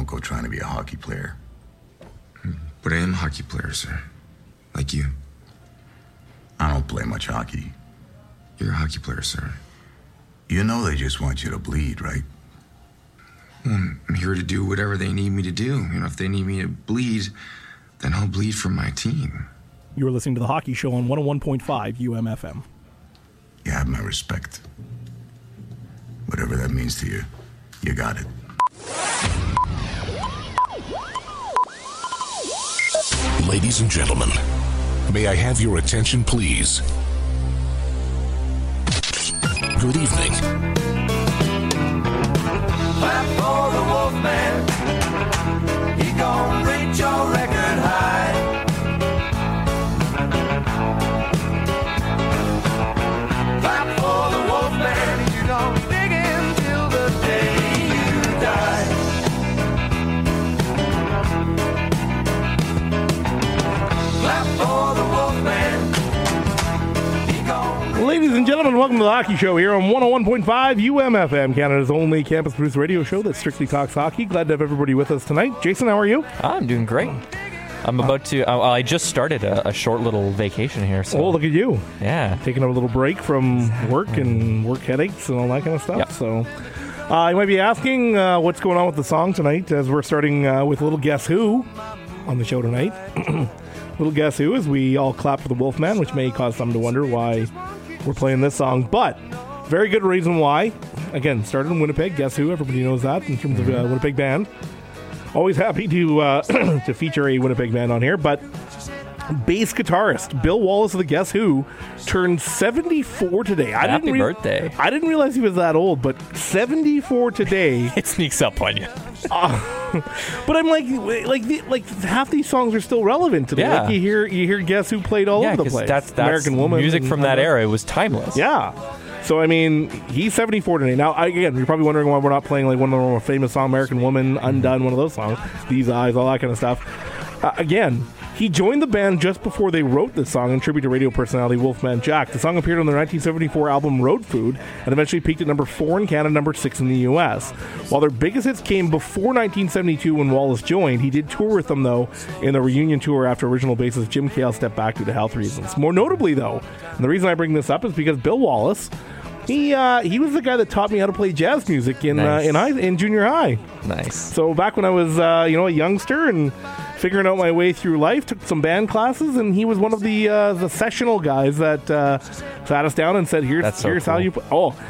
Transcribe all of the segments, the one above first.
don't go trying to be a hockey player. But I am a hockey player, sir. Like you. I don't play much hockey. You're a hockey player, sir. You know they just want you to bleed, right? Well, I'm here to do whatever they need me to do. If they need me to bleed, then I'll bleed for my team. You are listening to The Hockey Show on 101.5 UMFM. You have my respect. Whatever that means to you, you got it. Ladies and gentlemen, may I have your attention, please? Good evening. Clap for the Wolfman. He gon' reach your record high. Clap for the Wolfman. You gon' dig in till the day you die. Clap for the Wolfman. Ladies and gentlemen, welcome to The Hockey Show here on 101.5 UMFM, Canada's only campus-produced radio show that strictly talks hockey. Glad to have everybody with us tonight. Jason, how are you? I'm doing great. I'm about to... I just started a short little vacation here. So. Oh, look at you. Yeah. Taking a little break from work and work headaches and all that kind of stuff. Yep. So you might be asking what's going on with the song tonight, as we're starting with a little Guess Who on the show tonight. Little Guess Who, as we all clap for the Wolfman, which may cause some to wonder why we're playing this song, but very good reason why. Again, started in Winnipeg. Guess Who? Everybody knows that in terms of Winnipeg band. Always happy to to feature a Winnipeg band on here. But bass guitarist Bill Wallace of the Guess Who turned 74 today. Happy birthday! I didn't realize he was that old, but 74 today. It sneaks up on you. But I'm like half these songs are still relevant today. Yeah. Like you hear Guess Who played all over the place. That's American Woman, music from that era. It was timeless. Yeah. So I mean, he's 74 today. Now, again, you're probably wondering why we're not playing like one of the more famous songs, American Woman, Undone, one of those songs, These Eyes, all that kind of stuff. Again, he joined the band just before they wrote this song in tribute to radio personality Wolfman Jack. The song appeared on their 1974 album Road Food and eventually peaked at number 4 in Canada, number 6 in the U.S. While their biggest hits came before 1972 when Wallace joined, he did tour with them, though, in the reunion tour after original bassist Jim Cale stepped back due to health reasons. More notably, though, and the reason I bring this up is because Bill Wallace, he was the guy that taught me how to play jazz music in junior high. Nice. So back when I was a youngster and figuring out my way through life, took some band classes, and he was one of the sessional guys that sat us down and said, "Here's how you play."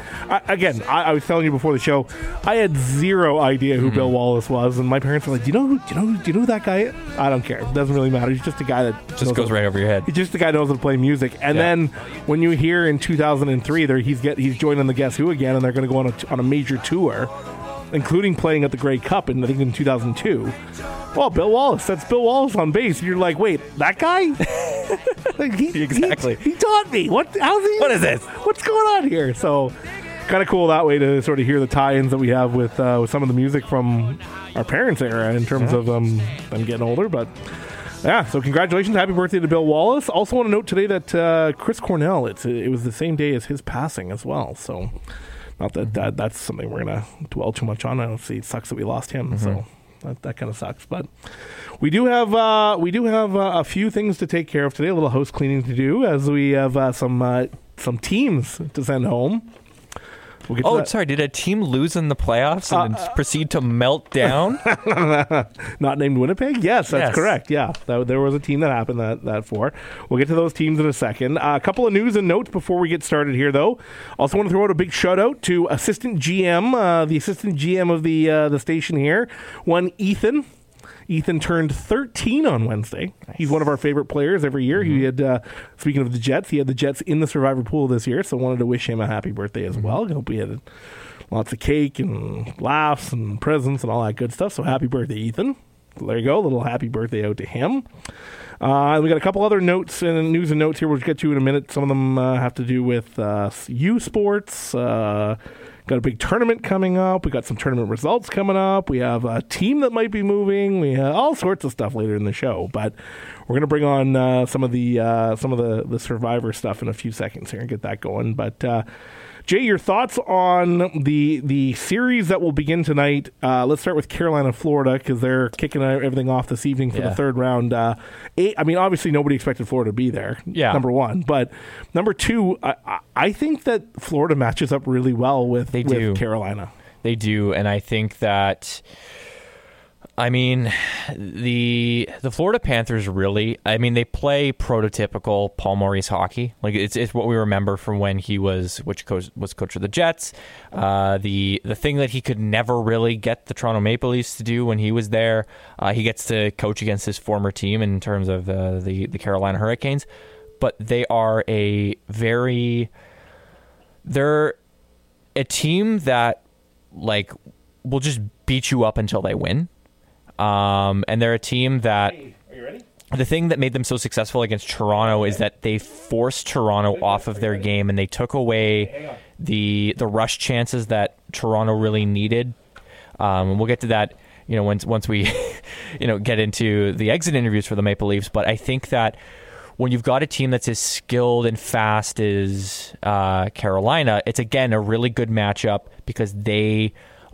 I was telling you before the show, I had zero idea who Bill Wallace was, and my parents were like, "Do you know who that guy is?" I don't care. It doesn't really matter. He's just a guy that just goes right over your head. He's just a guy that knows how to play music. And then when you hear in 2003, he's joining the Guess Who again, and they're going to go on a major tour, including playing at the Grey Cup in 2002. Well, Bill Wallace. That's Bill Wallace on bass. And you're like, wait, that guy? Exactly. He taught me. What is this? What's going on here? So, kind of cool that way to sort of hear the tie-ins that we have with some of the music from our parents' era in terms of them getting older. But yeah, so congratulations, happy birthday to Bill Wallace. Also, want to note today that Chris Cornell. It was the same day as his passing as well. So, not that that's something we're gonna dwell too much on. I don't see. It sucks that we lost him. So. That kind of sucks, but we do have a few things to take care of today. A little house cleaning to do, as we have some teams to send home. We'll sorry. Did a team lose in the playoffs and then proceed to melt down? Not named Winnipeg? Yes, that's correct. Yeah, there was a team that happened that for. We'll get to those teams in a second. A couple of news and notes before we get started here, though. Also want to throw out a big shout-out to assistant GM, the assistant GM of the station here, one Ethan. Ethan turned 13 on Wednesday. Nice. He's one of our favorite players every year. He had, speaking of the Jets, he had the Jets in the Survivor pool this year, so wanted to wish him a happy birthday as well. I hope he had lots of cake and laughs and presents and all that good stuff. So happy birthday, Ethan. So there you go, a little happy birthday out to him. We got a couple other notes and news and notes here we'll get to in a minute. Some of them have to do with U Sports. Got a big tournament coming up. We got some tournament results coming up. We have a team that might be moving. We have all sorts of stuff later in the show. But we're going to bring on some of the Survivor stuff in a few seconds here and get that going. But Jay, your thoughts on the series that will begin tonight? Let's start with Carolina, Florida, because they're kicking everything off this evening for the third round. Obviously nobody expected Florida to be there, number one. But number two, I think that Florida matches up really well with Carolina. They do, and I think that... the Florida Panthers really, they play prototypical Paul Maurice hockey. Like it's what we remember from when he was coach of the Jets. The thing that he could never really get the Toronto Maple Leafs to do when he was there, he gets to coach against his former team in terms of the Carolina Hurricanes. But they are they're a team that will just beat you up until they win. And they're a team that the thing that made them so successful against Toronto is that they forced Toronto off of their game and they took away the rush chances that Toronto really needed. And we'll get to that, once we, get into the exit interviews for the Maple Leafs. But I think that when you've got a team that's as skilled and fast as Carolina, it's again a really good matchup because they're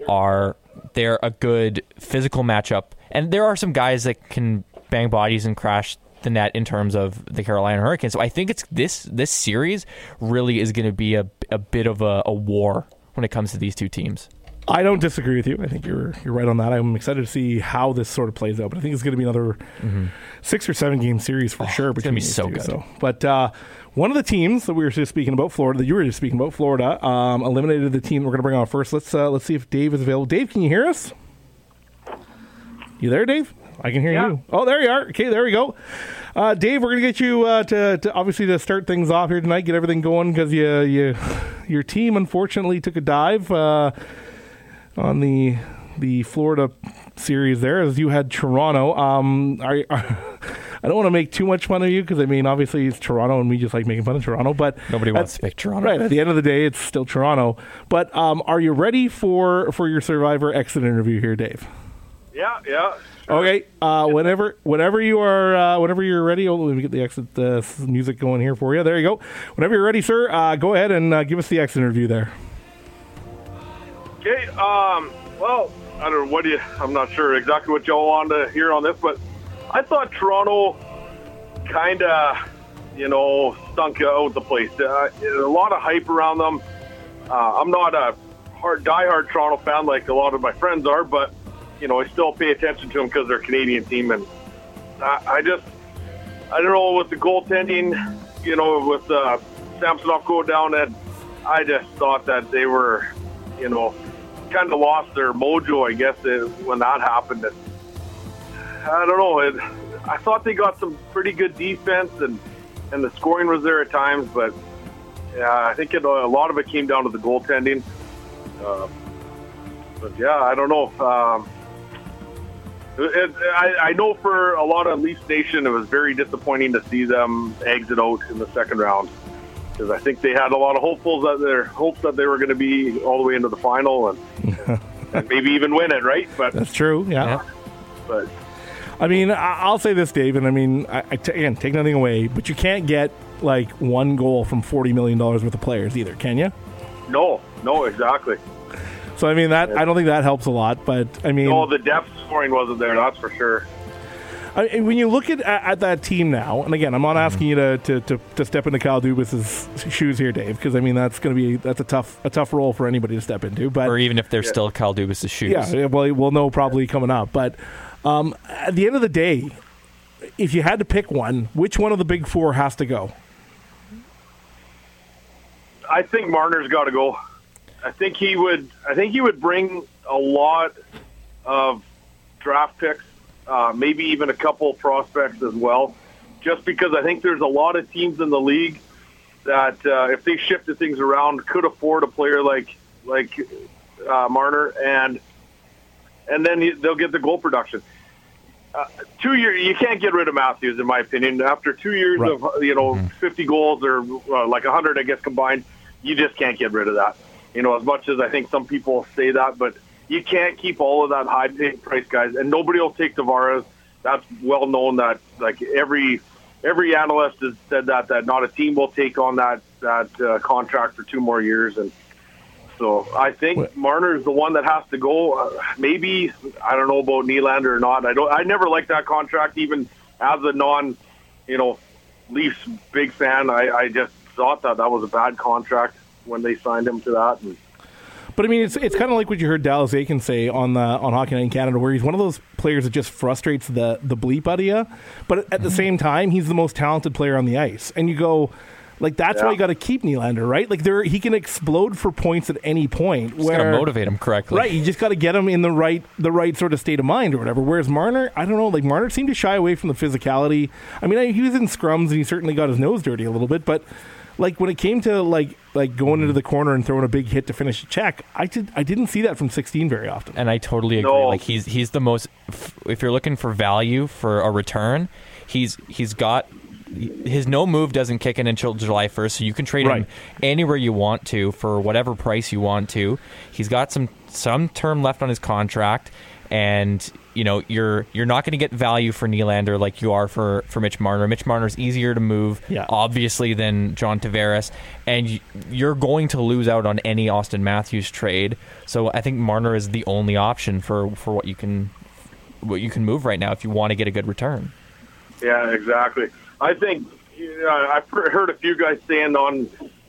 a good physical matchup. And there are some guys that can bang bodies and crash the net in terms of the Carolina Hurricanes. So I think it's this series really is going to be a bit of a war when it comes to these two teams. I don't disagree with you. I think you're right on that. I'm excited to see how this sort of plays out. But I think it's going to be another 6 or 7 game series for sure. It's going to be so good. But one of the teams that we were just speaking about, Florida, that you were just speaking about, Florida, eliminated the team we're going to bring on first. Let's see if Dave is available. Dave, can you hear us? You there, Dave? I can hear you. Oh, there you are. Okay, there we go. Dave, we're going to get you to obviously to start things off here tonight, get everything going because your team unfortunately took a dive on the Florida series there as you had Toronto. I don't want to make too much fun of you because obviously it's Toronto and we just like making fun of Toronto, but nobody wants to pick Toronto. Right, at the end of the day, it's still Toronto. But are you ready for your Survivor exit interview here, Dave? Yeah. Sure. Okay. Whenever you are, whenever you're ready. Oh, let me get the exit music going here for you. There you go. Whenever you're ready, sir, go ahead and give us the exit interview there. Okay. Well, I don't know I'm not sure exactly what y'all wanted to hear on this, but I thought Toronto kind of, stunk out the place. A lot of hype around them. I'm not a diehard Toronto fan like a lot of my friends are, but I still pay attention to them because they're a Canadian team, and I don't know with the goaltending, with Samsonov going down, and I just thought that they were, kind of lost their mojo, I guess, when that happened. And I don't know. I thought they got some pretty good defense, and the scoring was there at times, but I think a lot of it came down to the goaltending. But yeah, I don't know. I know for a lot of Leafs Nation, it was very disappointing to see them exit out in the second round because I think they had a lot of hopes that they were going to be all the way into the final and maybe even win it, right? But that's true, yeah. But I'll say this, Dave, and again, take nothing away, but you can't get like one goal from $40 million worth of players either, can you? No, exactly. So I don't think that helps a lot, but no, the depth scoring wasn't there, that's for sure. When you look at that team now, and again, I'm not asking you to step into Kyle Dubas's shoes here, Dave, because that's a tough role for anybody to step into. But or even if they're still Kyle Dubas's shoes. Yeah, well, we'll know probably coming up. But at the end of the day, if you had to pick one, which one of the big four has to go? I think Marner's got to go. I think he would bring a lot of draft picks, maybe even a couple prospects as well, just because I think there's a lot of teams in the league that if they shifted things around could afford a player like Marner, and then they'll get the goal production. 2 years, you can't get rid of Matthews, in my opinion. After 2 years of 50 goals or like 100, I guess combined, you just can't get rid of that. As much as I think some people say that, but you can't keep all of that high-paid price guys, and nobody will take Tavares. That's well known that like every analyst has said that not a team will take on that contract for 2 more years, and So I think Marner is the one that has to go. Maybe, I don't know about Nylander or not. I never liked that contract, even as a non, Leafs big fan. I just thought that was a bad contract when they signed him to that. But I mean, it's kind of like what you heard Dallas Aiken say on Hockey Night in Canada, where he's one of those players that just frustrates the bleep out of you. But at the same time, he's the most talented player on the ice, and you go, like, that's why you got to keep Nylander, right? Like, he can explode for points at any point. Just got to motivate him correctly, right? You just got to get him in the right sort of state of mind or whatever. Whereas Marner, I don't know, like Marner seemed to shy away from the physicality. I mean, he was in scrums and he certainly got his nose dirty a little bit, but like when it came to like going into the corner and throwing a big hit to finish a check, I didn't see that from 16 very often. And I totally agree. No. Like he's the most. If you're looking for value for a return, he's got. His no move doesn't kick in until July 1st, so you can trade him anywhere you want to for whatever price you want to. He's got some term left on his contract, and you're not going to get value for Nylander like you are for Mitch Marner. Mitch Marner's easier to move, obviously, than John Tavares, and you're going to lose out on any Auston Matthews trade. So I think Marner is the only option for what you can move right now if you want to get a good return. Yeah, exactly. I think I've heard a few guys saying on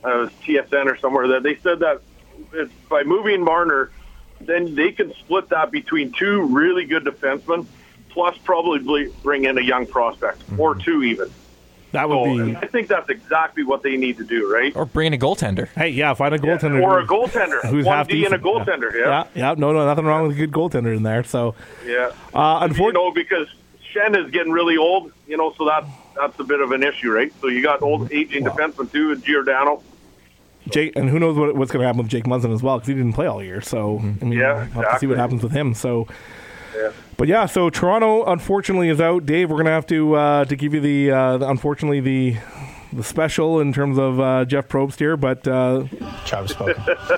TSN or somewhere that they said that by moving Marner, then they can split that between two really good defensemen, plus probably bring in a young prospect or two even. That would be. I think that's exactly what they need to do, right? Or bring in a goaltender. Hey, find a goaltender. Or a goaltender. Who's half decent. And a goaltender. Yeah. No, nothing wrong with a good goaltender in there. So unfortunately, because Shen is getting really old, so that's a bit of an issue, right? So you got old aging defensemen too, and Giordano. Jake, and who knows what's going to happen with Jake Muzzin as well, because he didn't play all year. So I mean, we'll have to see what happens with him. So, but so Toronto unfortunately is out. Dave, we're going to have to give you the unfortunately the special in terms of Jeff Probst here, but Tribe spoken.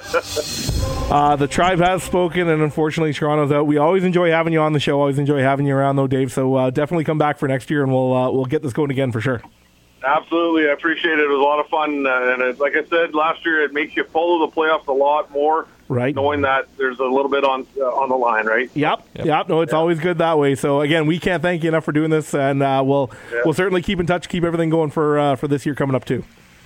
The Tribe has spoken, and unfortunately Toronto's out. We always enjoy having you on the show. Always enjoy having you around, though, Dave. So definitely come back for next year, and we'll get this going again for sure. Absolutely, I appreciate it. It was a lot of fun, and like I said last year, it makes you follow the playoffs a lot more, right? Knowing that there's a little bit on the line, right? Yep. No, it's always good that way. So again, we can't thank you enough for doing this, and we'll certainly keep in touch, keep everything going for this year coming up too.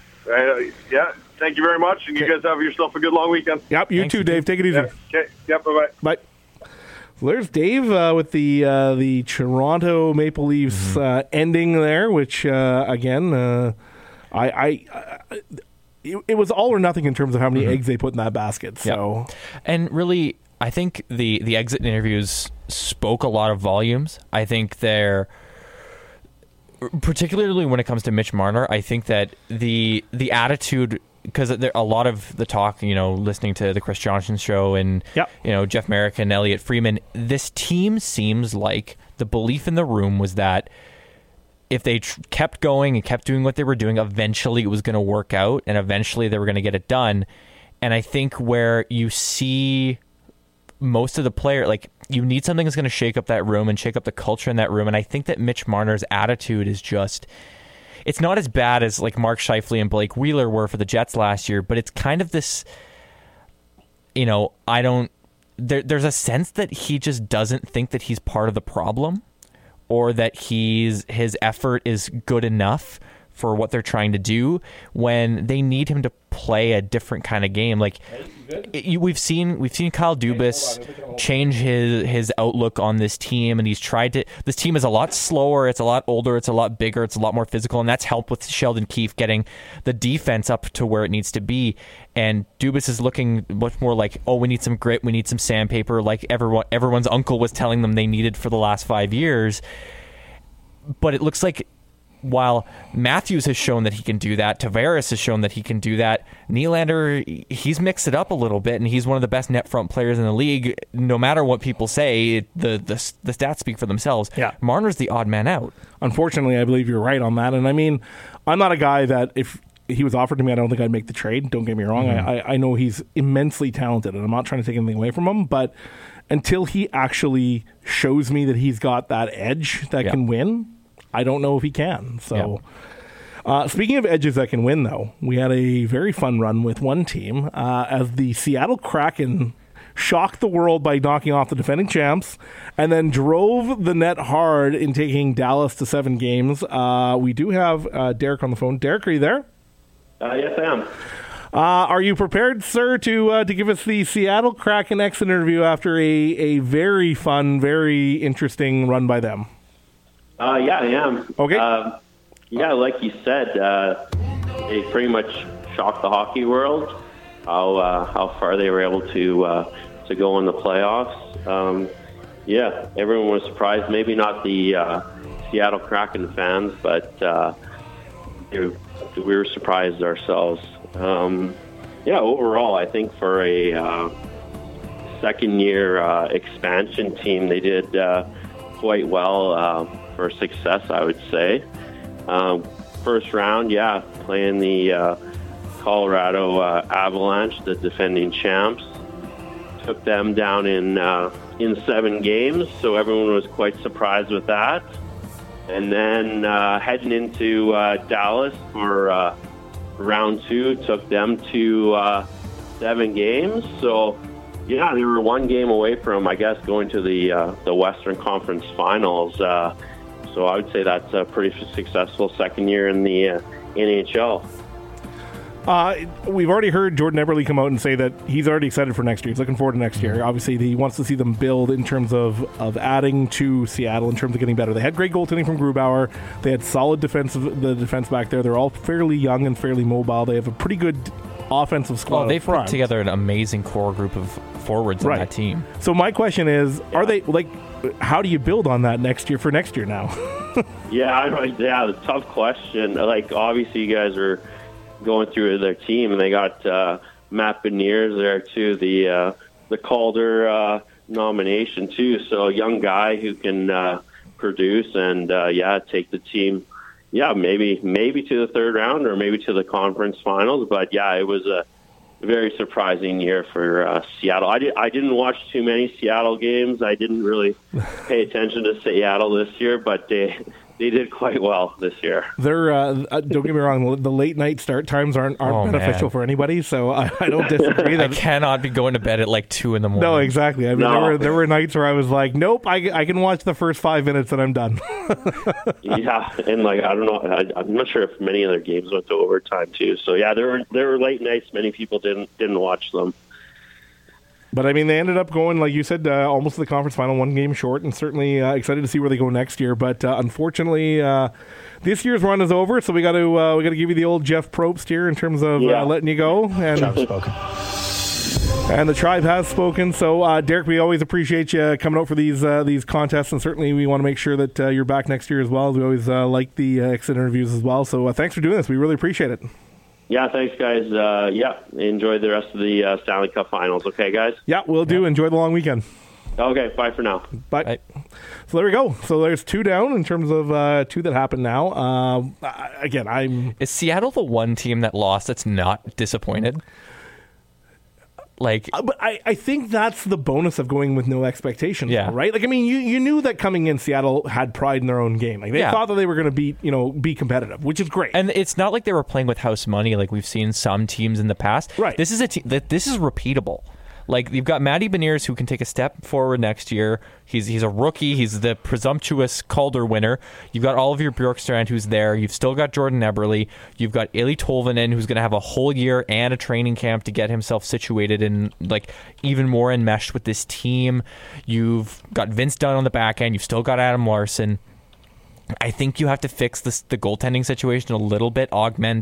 Thank you very much, and you guys have yourself a good long weekend. Yep, you too, Dave. Take it easy. Okay. Yep. Bye. Bye. So there's Dave with the Toronto Maple Leafs ending there, which again, it was all or nothing in terms of how many eggs they put in that basket. So, and really, I think the exit interviews spoke a lot of volumes. I think they're particularly when it comes to Mitch Marner. I think that the attitude. Because a lot of the talk, listening to the Chris Johnson show and, Jeff Merrick and Elliot Freeman, this team seems like the belief in the room was that if they kept going and kept doing what they were doing, eventually it was going to work out and eventually they were going to get it done. And I think where you see most of the player, like you need something that's going to shake up that room and shake up the culture in that room. And I think that Mitch Marner's attitude is just... It's not as bad as like Mark Scheifele and Blake Wheeler were for the Jets last year, but it's kind of this, there's a sense that he just doesn't think that he's part of the problem or that his effort is good enough for what they're trying to do when they need him to play a different kind of game. Like we've seen Kyle Dubas change his outlook on this team, and he's tried to. This team is a lot slower, it's a lot older, it's a lot bigger, it's a lot more physical, and that's helped with Sheldon Keefe getting the defense up to where it needs to be. And Dubas is looking much more like, we need some grit, we need some sandpaper, like everyone's uncle was telling them they needed for the last 5 years. But it looks like while Matthews has shown that he can do that, Tavares has shown that he can do that, Nylander, he's mixed it up a little bit, and he's one of the best net front players in the league. No matter what people say, the stats speak for themselves. Yeah. Marner's the odd man out. Unfortunately, I believe you're right on that. And I mean, I'm not a guy that if he was offered to me, I don't think I'd make the trade. Don't get me wrong. I know he's immensely talented, and I'm not trying to take anything away from him, but until he actually shows me that he's got that edge that can win, I don't know if he can. So, Speaking of edges that can win, though, we had a very fun run with one team as the Seattle Kraken shocked the world by knocking off the defending champs and then drove the net hard in taking Dallas to 7 games. We do have Derek on the phone. Derek, are you there? Yes, I am. Are you prepared, sir, to give us the Seattle Kraken exit interview after a very fun, very interesting run by them? Yeah, I am. Okay. Yeah, like you said, they pretty much shocked the hockey world. How far they were able to go in the playoffs. Yeah, everyone was surprised. Maybe not the Seattle Kraken fans, but we were surprised ourselves. Yeah, overall, I think for a second-year expansion team, they did quite well for success, I would say. First round, yeah, playing the Colorado Avalanche, the defending champs. Took them down in 7 games, so everyone was quite surprised with that. And then heading into Dallas for round 2, took them to 7 games. So, yeah, they were 1 game away from, I guess, going to the Western Conference Finals. So I would say that's a pretty successful second year in the NHL. We've already heard Jordan Eberle come out and say that he's already excited for next year. He's looking forward to next year. Obviously, he wants to see them build in terms of adding to Seattle, in terms of getting better. They had great goaltending from Grubauer. They had solid defense back there. They're all fairly young and fairly mobile. They have a pretty good offensive squad. Well, they've put together an amazing core group of forwards on that team. So my question is, are they how do you build on that next year for next year now? The tough question. Like, obviously, you guys are going through their team, and they got Matt Beniers there too, the Calder nomination too. So a young guy who can produce and take the team, maybe to the third round or maybe to the conference finals. But it was a very surprising year for Seattle. I didn't watch too many Seattle games. I didn't really pay attention to Seattle this year, but they did quite well this year. They're don't get me wrong, the late night start times aren't beneficial for anybody, so I don't disagree. I cannot be going to bed at like 2 a.m. No, exactly. I mean, there were nights where I was like, nope, I can watch the first 5 minutes and I'm done. Yeah, and I don't know, I'm not sure if many of their games went to overtime too. So there were late nights. Many people didn't watch them. But, I mean, they ended up going, like you said, almost to the conference final, 1 game short, and certainly excited to see where they go next year. But unfortunately, this year's run is over, so we got to give you the old Jeff Probst here in terms of letting you go. And Tribe's spoken. And the tribe has spoken. So, Derek, we always appreciate you coming out for these contests, and certainly we want to make sure that you're back next year as well. We always like the exit interviews as well. So, thanks for doing this. We really appreciate it. Yeah, thanks, guys. Enjoy the rest of the Stanley Cup Finals. Okay, guys? Yeah, we'll do. Enjoy the long weekend. Okay, bye for now. Bye. So there we go. So there's 2 down in terms of 2 that happened now. Is Seattle the one team that lost that's not disappointed? But I think that's the bonus of going with no expectations, right? Like, I mean, you knew that coming in, Seattle had pride in their own game. Like, they thought that they were going to be competitive, which is great. And it's not like they were playing with house money like we've seen some teams in the past. Right. This is a team that this is repeatable. Like, you've got Matty Beniers who can take a step forward next year. He's a rookie. He's the presumptuous Calder winner. You've got Oliver Bjorkstrand who's there. You've still got Jordan Eberle. You've got Eeli Tolvanen who's going to have a whole year and a training camp to get himself situated and even more enmeshed with this team. You've got Vince Dunn on the back end. You've still got Adam Larson. I think you have to fix the goaltending situation a little bit,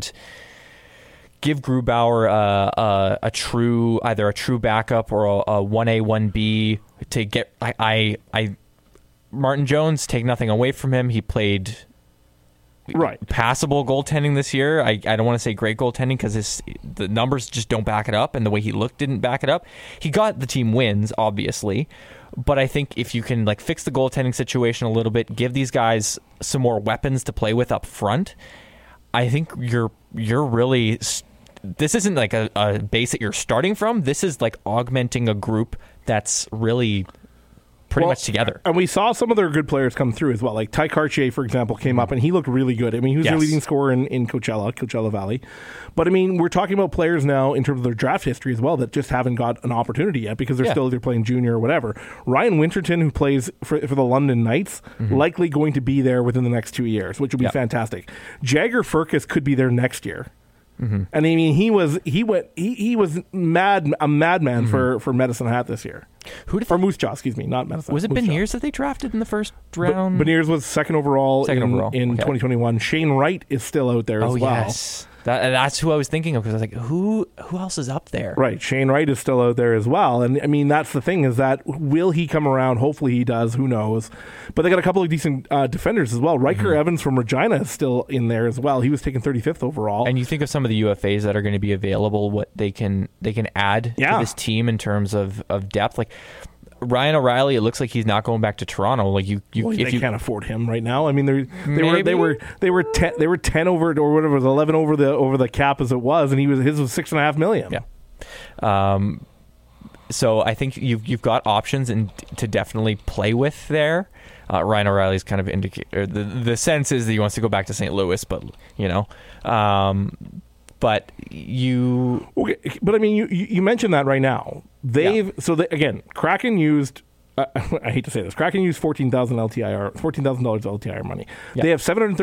give Grubauer either a true backup or a 1A, 1B to get. Martin Jones, take nothing away from him. He played passable goaltending this year. I don't want to say great goaltending because the numbers just don't back it up, and the way he looked didn't back it up. He got the team wins, obviously, but I think if you can fix the goaltending situation a little bit, give these guys some more weapons to play with up front, I think you're really. This isn't like a base that you're starting from. This is like augmenting a group that's really pretty much together. And we saw some of their good players come through as well. Like Ty Cartier, for example, came up and he looked really good. I mean, he was their leading scorer in Coachella Valley. But I mean, we're talking about players now in terms of their draft history as well that just haven't got an opportunity yet because they're still either playing junior or whatever. Ryan Winterton, who plays for the London Knights, likely going to be there within the next 2 years, which will be fantastic. Jagger Furcus could be there next year. And I mean, he was a madman for Medicine Hat this year. Or Moose Jaw, excuse me, not Medicine. Was it Beniers that they drafted in the first round? Beniers was second overall in 2021. Shane Wright is still out there as well. Yes. That's who I was thinking of because I was like, who else is up there? Right. Shane Wright is still out there as well. And I mean, that's the thing is that will he come around? Hopefully he does. Who knows? But they got a couple of decent defenders as well. Riker Evans from Regina is still in there as well. He was taken 35th overall. And you think of some of the UFAs that are going to be available, what they can add to this team in terms of depth. Like Ryan O'Reilly, it looks like he's not going back to Toronto. Like they can't afford him right now. I mean, they were 10 over or whatever, it was 11 over the cap as it was, and his was $6.5 million. Yeah. So I think you've got options and to definitely play with there. Ryan O'Reilly's kind of the sense is that he wants to go back to St. Louis, but but but I mean, you mentioned that right now. Again, Kraken used. I hate to say this. Kraken used $14,000 LTIR money. Yeah. They have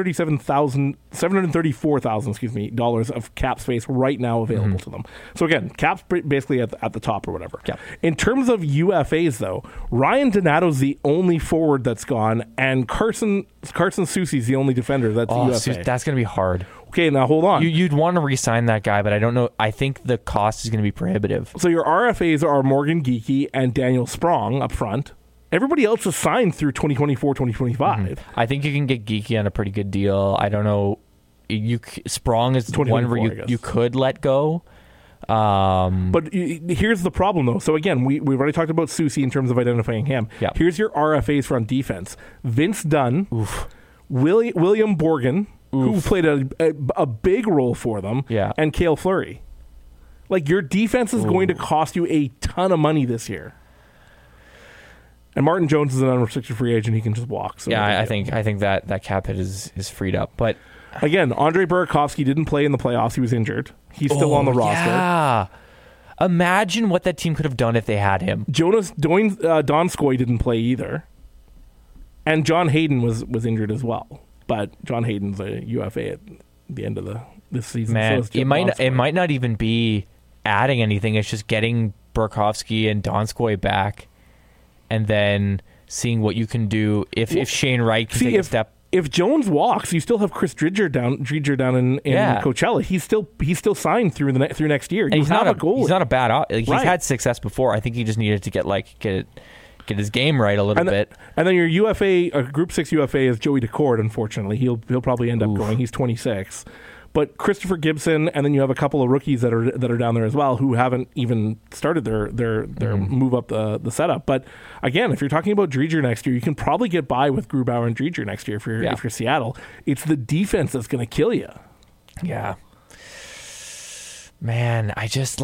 $734,000 of cap space right now available to them. So again, cap's basically at the top or whatever. Yeah. In terms of UFAs, though, Ryan Donato's the only forward that's gone, and Carson Soucy's the only defender that's UFA. That's going to be hard. Okay, now hold on. You'd want to re-sign that guy, but I don't know. I think the cost is going to be prohibitive. So your RFAs are Morgan Geekie and Daniel Sprong up front. Everybody else is signed through 2024, 2025. I think you can get Geekie on a pretty good deal. I don't know. Sprong is one where you could let go. But here's the problem, though. So again, we've already talked about Soucy in terms of identifying him. Yeah. Here's your RFAs for on defense. Vince Dunn, William Borgen, who played a big role for them, and Cale Fleury. Like, your defense is going to cost you a ton of money this year. And Martin Jones is an unrestricted free agent; he can just walk. So I think that cap hit is freed up. But again, Andre Burakovsky didn't play in the playoffs; he was injured. He's still on the roster. Yeah. Imagine what that team could have done if they had him. Donskoy didn't play either, and John Hayden was injured as well. But John Hayden's a UFA at the end of this season. Man, so it might not even be adding anything. It's just getting Burakovsky and Donskoy back, and then seeing what you can do if Shane Wright can take a step. If Jones walks, you still have Chris Dridger down in Coachella. He's still signed through next year. And he's not a goalie. He's not a bad. He's had success before. I think he just needed to get his game right a little bit. And then your UFA, Group 6 UFA is Joey Decord. Unfortunately, he'll probably end up going. He's 26. But Christopher Gibson, and then you have a couple of rookies that are down there as well who haven't even started their move up the setup. But again, if you're talking about Dridger next year, you can probably get by with Grubauer and Dridger next year if you're Seattle. It's the defense that's going to kill you. Yeah, man, I just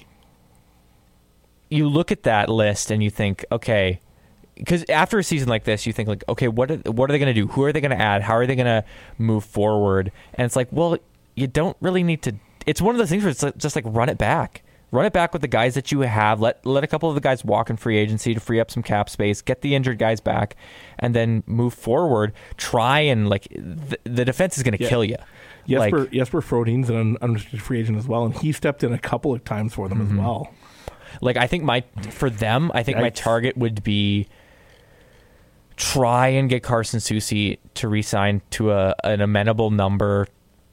you look at that list and you think, okay, because after a season like this, you think like, okay, what are they going to do? Who are they going to add? How are they going to move forward? And it's like, well, you don't really need to. It's one of those things where it's just like run it back with the guys that you have. Let a couple of the guys walk in free agency to free up some cap space. Get the injured guys back, and then move forward. Try and the defense is going to kill you. Jesper Frodin's an unrestricted free agent as well, and he stepped in a couple of times for them as well. I think my target would be try and get Carson Soucy to re-sign to an amenable number.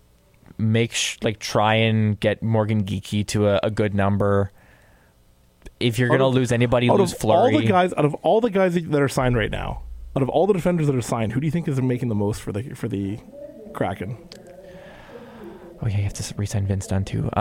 Try and get Morgan Geekie to a good number. If you're going to lose anybody, lose Fleury. Out of all the guys that are signed right now, out of all the defenders that are signed, who do you think is making the most for the Kraken? Oh yeah, you have to re-sign Vince Dunn too.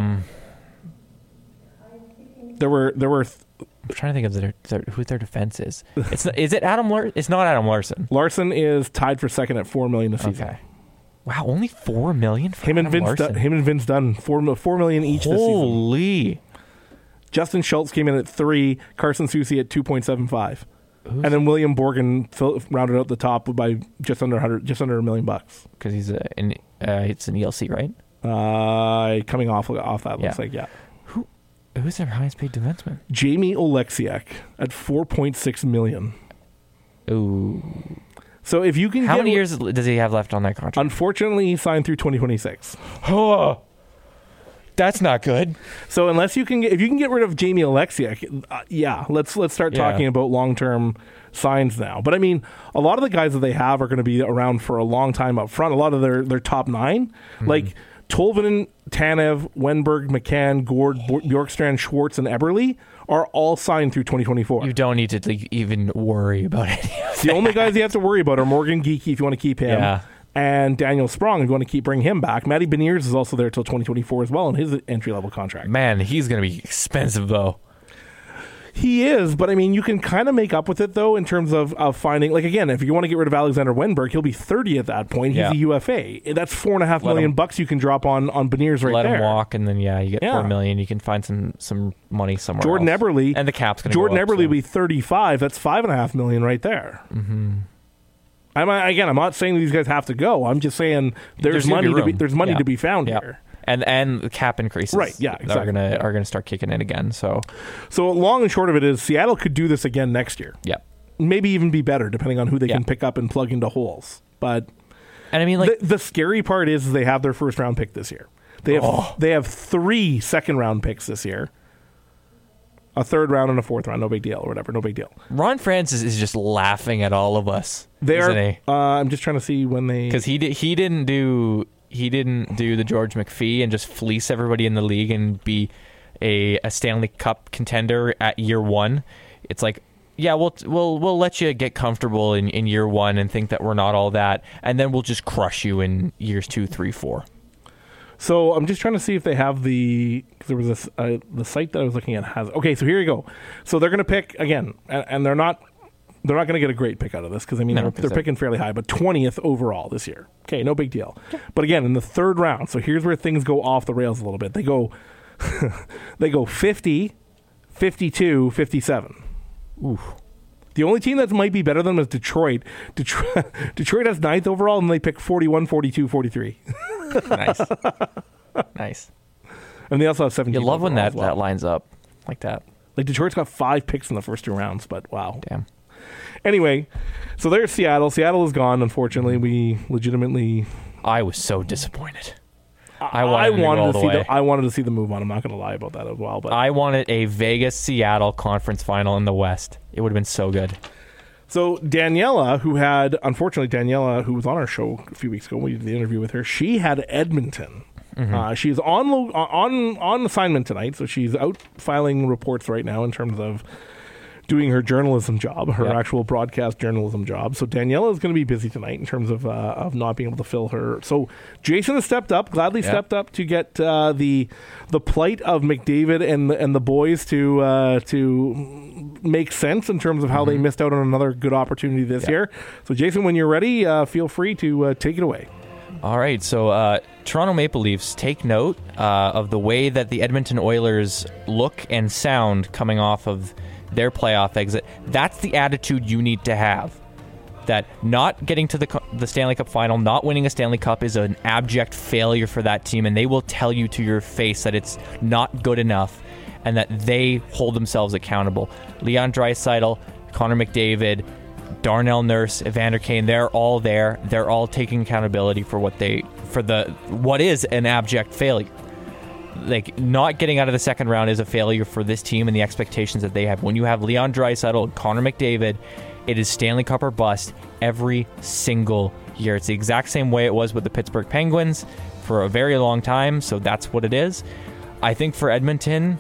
There were. I'm trying to think of who their defense is. Is it Adam Larson? It's not Adam Larson. Larson is tied for second at $4 million this season. Okay. Wow, only $4 million for him and Vince Dunn, $4 million each this season. Holy! Justin Schultz came in at 3. Carson Soucy at 2.75. And then William Borgen rounded out the top by just under $1 million. Because he's it's an ELC, right? Coming off that, looks like, yeah. Who's their highest paid defenseman? Jamie Oleksiak at $4.6 million. Ooh. So if you can How many years does he have left on that contract? Unfortunately, he signed through 2026. Oh, that's not good. So unless you can if you can get rid of Jamie Oleksiak, let's start talking about long-term signs now. But I mean, a lot of the guys that they have are going to be around for a long time up front. A lot of their top 9, like Tolvanen, Tanev, Wenberg, McCann, Gord, Bjorkstrand, Schwartz, and Eberle are all signed through 2024. You don't need to even worry about it. The only guys you have to worry about are Morgan Geekie if you want to keep him, and Daniel Sprong if you want to bring him back. Matty Beniers is also there till 2024 as well in his entry-level contract. Man, he's going to be expensive, though. He is, but I mean, you can kind of make up with it, though, in terms of finding, like, again, if you want to get rid of Alexander Wenberg, he'll be 30 at that point. He's a UFA. That's $4.5 million bucks you can drop on Beniers right there. Let him walk, and then, you get $4 million. You can find some money somewhere Jordan else. Eberle. And the cap's going to Jordan go up, Eberle will be 35. That's $5.5 million right there. Mm-hmm. I'm not saying these guys have to go. I'm just saying there's money to be found here. And the cap increases, right? Yeah, exactly. Are gonna start kicking in again. So long and short of it is Seattle could do this again next year. Yeah, maybe even be better depending on who they can pick up and plug into holes. But and I mean, like the scary part is they have their first round pick this year. They have 3 second round picks this year. A third round and a fourth round, no big deal, or whatever, no big deal. Ron Francis is just laughing at all of us. Isn't he? I'm just trying to see when they, because he didn't do the George McPhee and just fleece everybody in the league and be a Stanley Cup contender at year 1. It's like, yeah, we'll let you get comfortable in year 1 and think that we're not all that, and then we'll just crush you in years 2, 3, 4. So I'm just trying to see if they have because there was the site that I was looking at has. Okay, so here you go. So they're going to pick again, and they're not going to get a great pick out of this because I mean they're picking fairly high, but 20th overall this year. Okay, no big deal. Yeah. But again, in the third round, so here's where things go off the rails a little bit. They go 50, 52, 57. Oof. The only team that might be better than them is Detroit. Detroit has 9th overall, and they pick 41, 42, 43. Nice. And they also have 17. You love when that lines up like that. Like Detroit's got 5 picks in the first 2 rounds, but wow. Damn. Anyway, so there's Seattle. Seattle is gone, unfortunately. We legitimately... I was so disappointed. I wanted to see the move on. I'm not going to lie about that as well. But I wanted a Vegas-Seattle conference final in the West. It would have been so good. So Daniela, who was on our show a few weeks ago, we did the interview with her. She had Edmonton. Mm-hmm. She's on assignment tonight, so she's out filing reports right now in terms of doing her journalism job, her actual broadcast journalism job. So Daniela is going to be busy tonight in terms of not being able to fill her. So Jason has stepped up, gladly stepped up to get the plight of McDavid and the boys to make sense in terms of how they missed out on another good opportunity this year. So Jason, when you're ready, feel free to take it away. All right, so Toronto Maple Leafs, take note of the way that the Edmonton Oilers look and sound coming off of their playoff exit. That's the attitude you need to have. That not getting to the Stanley Cup final, not winning a Stanley Cup is an abject failure for that team, and they will tell you to your face that it's not good enough and that they hold themselves accountable. Leon Draisaitl, Connor McDavid, Darnell Nurse, Evander Kane, they're all there. They're all taking accountability for what is an abject failure. Like, not getting out of the second round is a failure for this team and the expectations that they have. When you have Leon Draisaitl and Connor McDavid, it is Stanley Cup or bust every single year. It's the exact same way it was with the Pittsburgh Penguins for a very long time, so that's what it is. I think for Edmonton,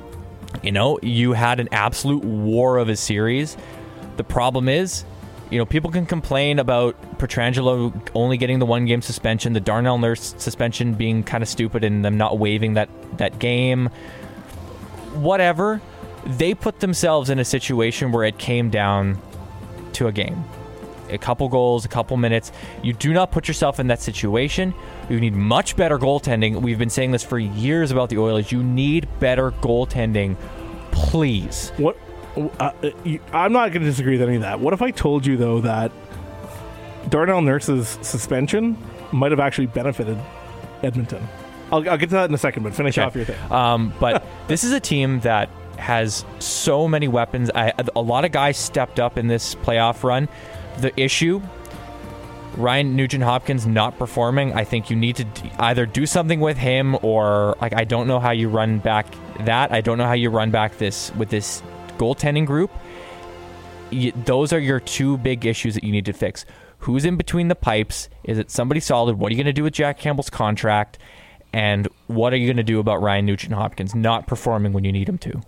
you had an absolute war of a series. The problem is, people can complain about Pietrangelo only getting the 1-game suspension, the Darnell Nurse suspension being kind of stupid and them not waiving that game. Whatever. They put themselves in a situation where it came down to a game. A couple goals, a couple minutes. You do not put yourself in that situation. You need much better goaltending. We've been saying this for years about the Oilers. You need better goaltending. Please. I'm not going to disagree with any of that. What if I told you, though, that Darnell Nurse's suspension might have actually benefited Edmonton? I'll get to that in a second, but finish off your thing. But this is a team that has so many weapons. A lot of guys stepped up in this playoff run. The issue, Ryan Nugent-Hopkins not performing, I think you need to either do something with him or, like, I don't know how you run back that. I don't know how you run back this with this goaltending group. Those are your two big issues that you need to fix. Who's in between the pipes? Is it somebody solid? What are you going to do with Jack Campbell's contract? And what are you going to do about Ryan Nugent-Hopkins not performing when you need him to?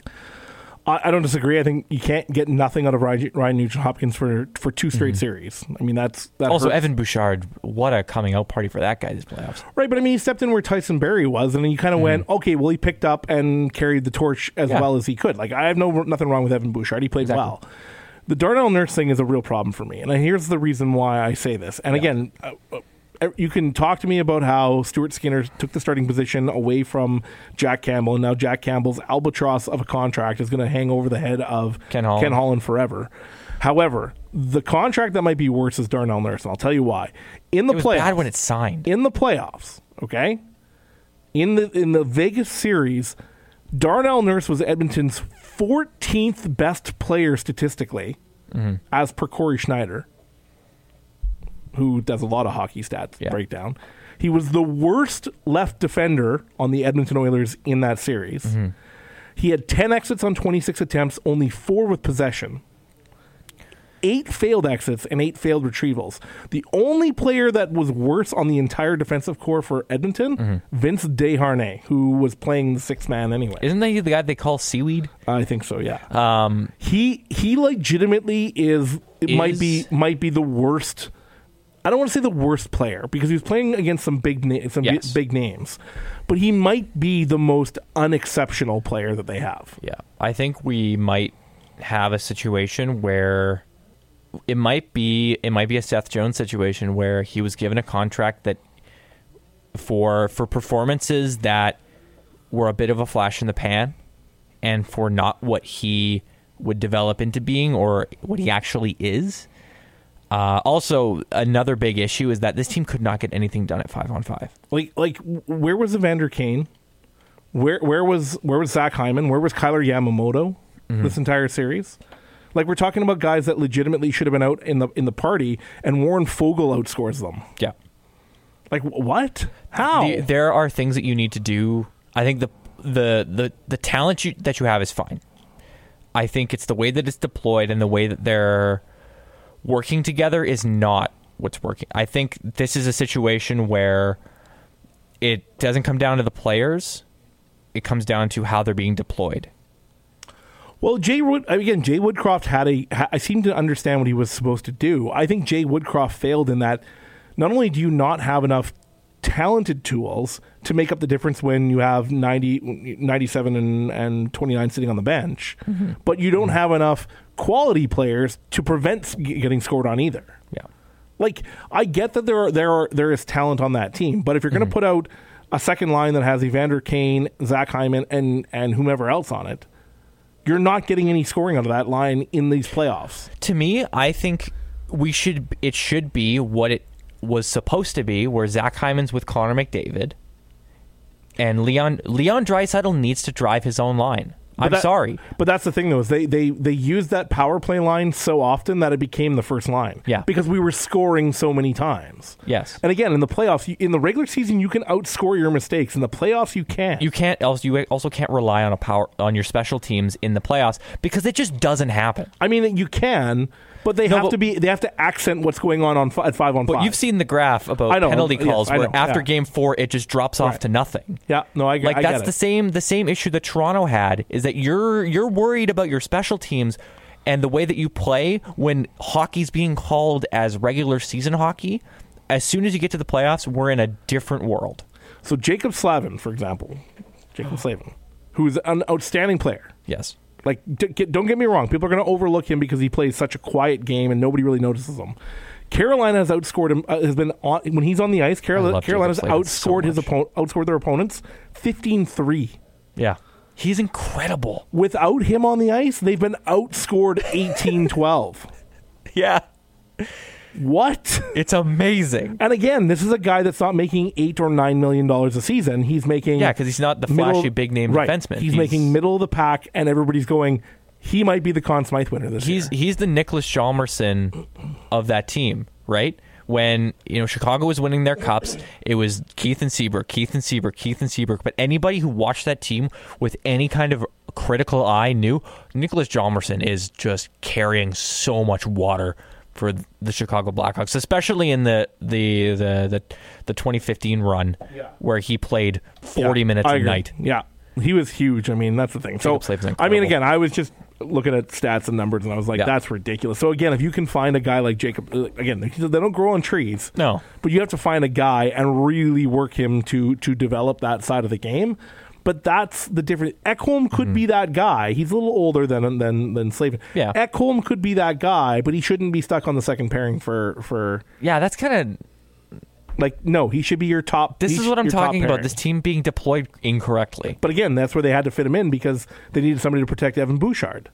I don't disagree. I think you can't get nothing out of Ryan Nugent-Hopkins for two straight series. I mean, that also hurts. Evan Bouchard. What a coming out party for that guy this playoffs. Right, but I mean, he stepped in where Tyson Barrie was, and then you kind of went, okay, well, he picked up and carried the torch as well as he could. Like, I have nothing wrong with Evan Bouchard. He played well. The Darnell Nurse thing is a real problem for me, and here's the reason why I say this. And again, you can talk to me about how Stuart Skinner took the starting position away from Jack Campbell, and now Jack Campbell's albatross of a contract is going to hang over the head of Ken Holland forever. However, the contract that might be worse is Darnell Nurse, and I'll tell you why. It was bad when it's signed. In the playoffs, okay? In the Vegas series, Darnell Nurse was Edmonton's 14th best player statistically, as per Corey Schneider, who does a lot of hockey stats breakdown. He was the worst left defender on the Edmonton Oilers in that series. He had 10 exits on 26 attempts, only 4 with possession. 8 failed exits and 8 failed retrievals. The only player that was worse on the entire defensive core for Edmonton, Vince Desharnais, who was playing the sixth man anyway. Isn't that the guy they call Seaweed? I think so, yeah. He legitimately might be the worst. I don't want to say the worst player because he was playing against some big names, but he might be the most unexceptional player that they have. Yeah, I think we might have a situation where it might be a Seth Jones situation where he was given a contract that for performances that were a bit of a flash in the pan, and for not what he would develop into being or what he actually is. Also, another big issue is that this team could not get anything done at 5-on-5. Like where was Evander Kane? Where was Zach Hyman? Where was Kyler Yamamoto this entire series? Like, we're talking about guys that legitimately should have been out in the party, and Warren Fogle outscores them. Yeah. Like, what? How? There are things that you need to do. I think the talent that you have is fine. I think it's the way that it's deployed and the way that they're working together is not what's working. I think this is a situation where it doesn't come down to the players. It comes down to how they're being deployed. Well, Jay Woodcroft I seem to understand what he was supposed to do. I think Jay Woodcroft failed in that not only do you not have enough talented tools to make up the difference when you have 97 and 29 sitting on the bench, but you don't have enough quality players to prevent getting scored on either. Yeah. Like, I get that there is talent on that team, but if you're going to put out a second line that has Evander Kane, Zach Hyman, and whomever else on it, you're not getting any scoring out of that line in these playoffs. To me, I think it should be what it was supposed to be, where Zach Hyman's with Connor McDavid, and Leon Draisaitl needs to drive his own line. Sorry. But that's the thing, though, is they used that power play line so often that it became the first line. Yeah. Because we were scoring so many times. Yes. And again, in the playoffs, in the regular season, you can outscore your mistakes. In the playoffs, you can't. You also can't rely on your special teams in the playoffs because it just doesn't happen. I mean, you can, but they have to accent what's going on at 5-on-5. But you've seen the graph about penalty calls where after game 4 it just drops off to nothing. Yeah, no, I get that's it. the same issue that Toronto had, is that you're worried about your special teams and the way that you play when hockey's being called as regular season hockey. As soon as you get to the playoffs, we're in a different world. So Jacob Slavin, for example, who's an outstanding player. Yes. Like, don't get me wrong. People are going to overlook him because he plays such a quiet game and nobody really notices him. Carolina has outscored him. When he's on the ice, Carolina's outscored outscored their opponents 15-3. Yeah. He's incredible. Without him on the ice, they've been outscored 18-12. Yeah. What? It's amazing. And again, this is a guy that's not making $8 or $9 million a season. He's making because he's not the flashy big name defenseman. He's making middle of the pack, and everybody's going, he might be the Conn Smythe winner this year. He's the Nicholas Hjalmarsson of that team, right? When Chicago was winning their cups, it was Keith and Seabrook. But anybody who watched that team with any kind of critical eye knew Nicholas Hjalmarsson is just carrying so much water for the Chicago Blackhawks, especially in the 2015 run where he played 40 minutes a night. Yeah, he was huge. I mean, that's the thing. So, I mean, again, I was just looking at stats and numbers, and I was like, that's ridiculous. So, again, if you can find a guy like Jacob, again, they don't grow on trees. No. But you have to find a guy and really work him to develop that side of the game. But that's the difference. Ekholm could be that guy. He's a little older than Slavin. Yeah. Ekholm could be that guy, but he shouldn't be stuck on the second pairing for Yeah, that's kind of... Like, no, he should be your top. This is what I'm talking about, this team being deployed incorrectly. But again, that's where they had to fit him in because they needed somebody to protect Evan Bouchard.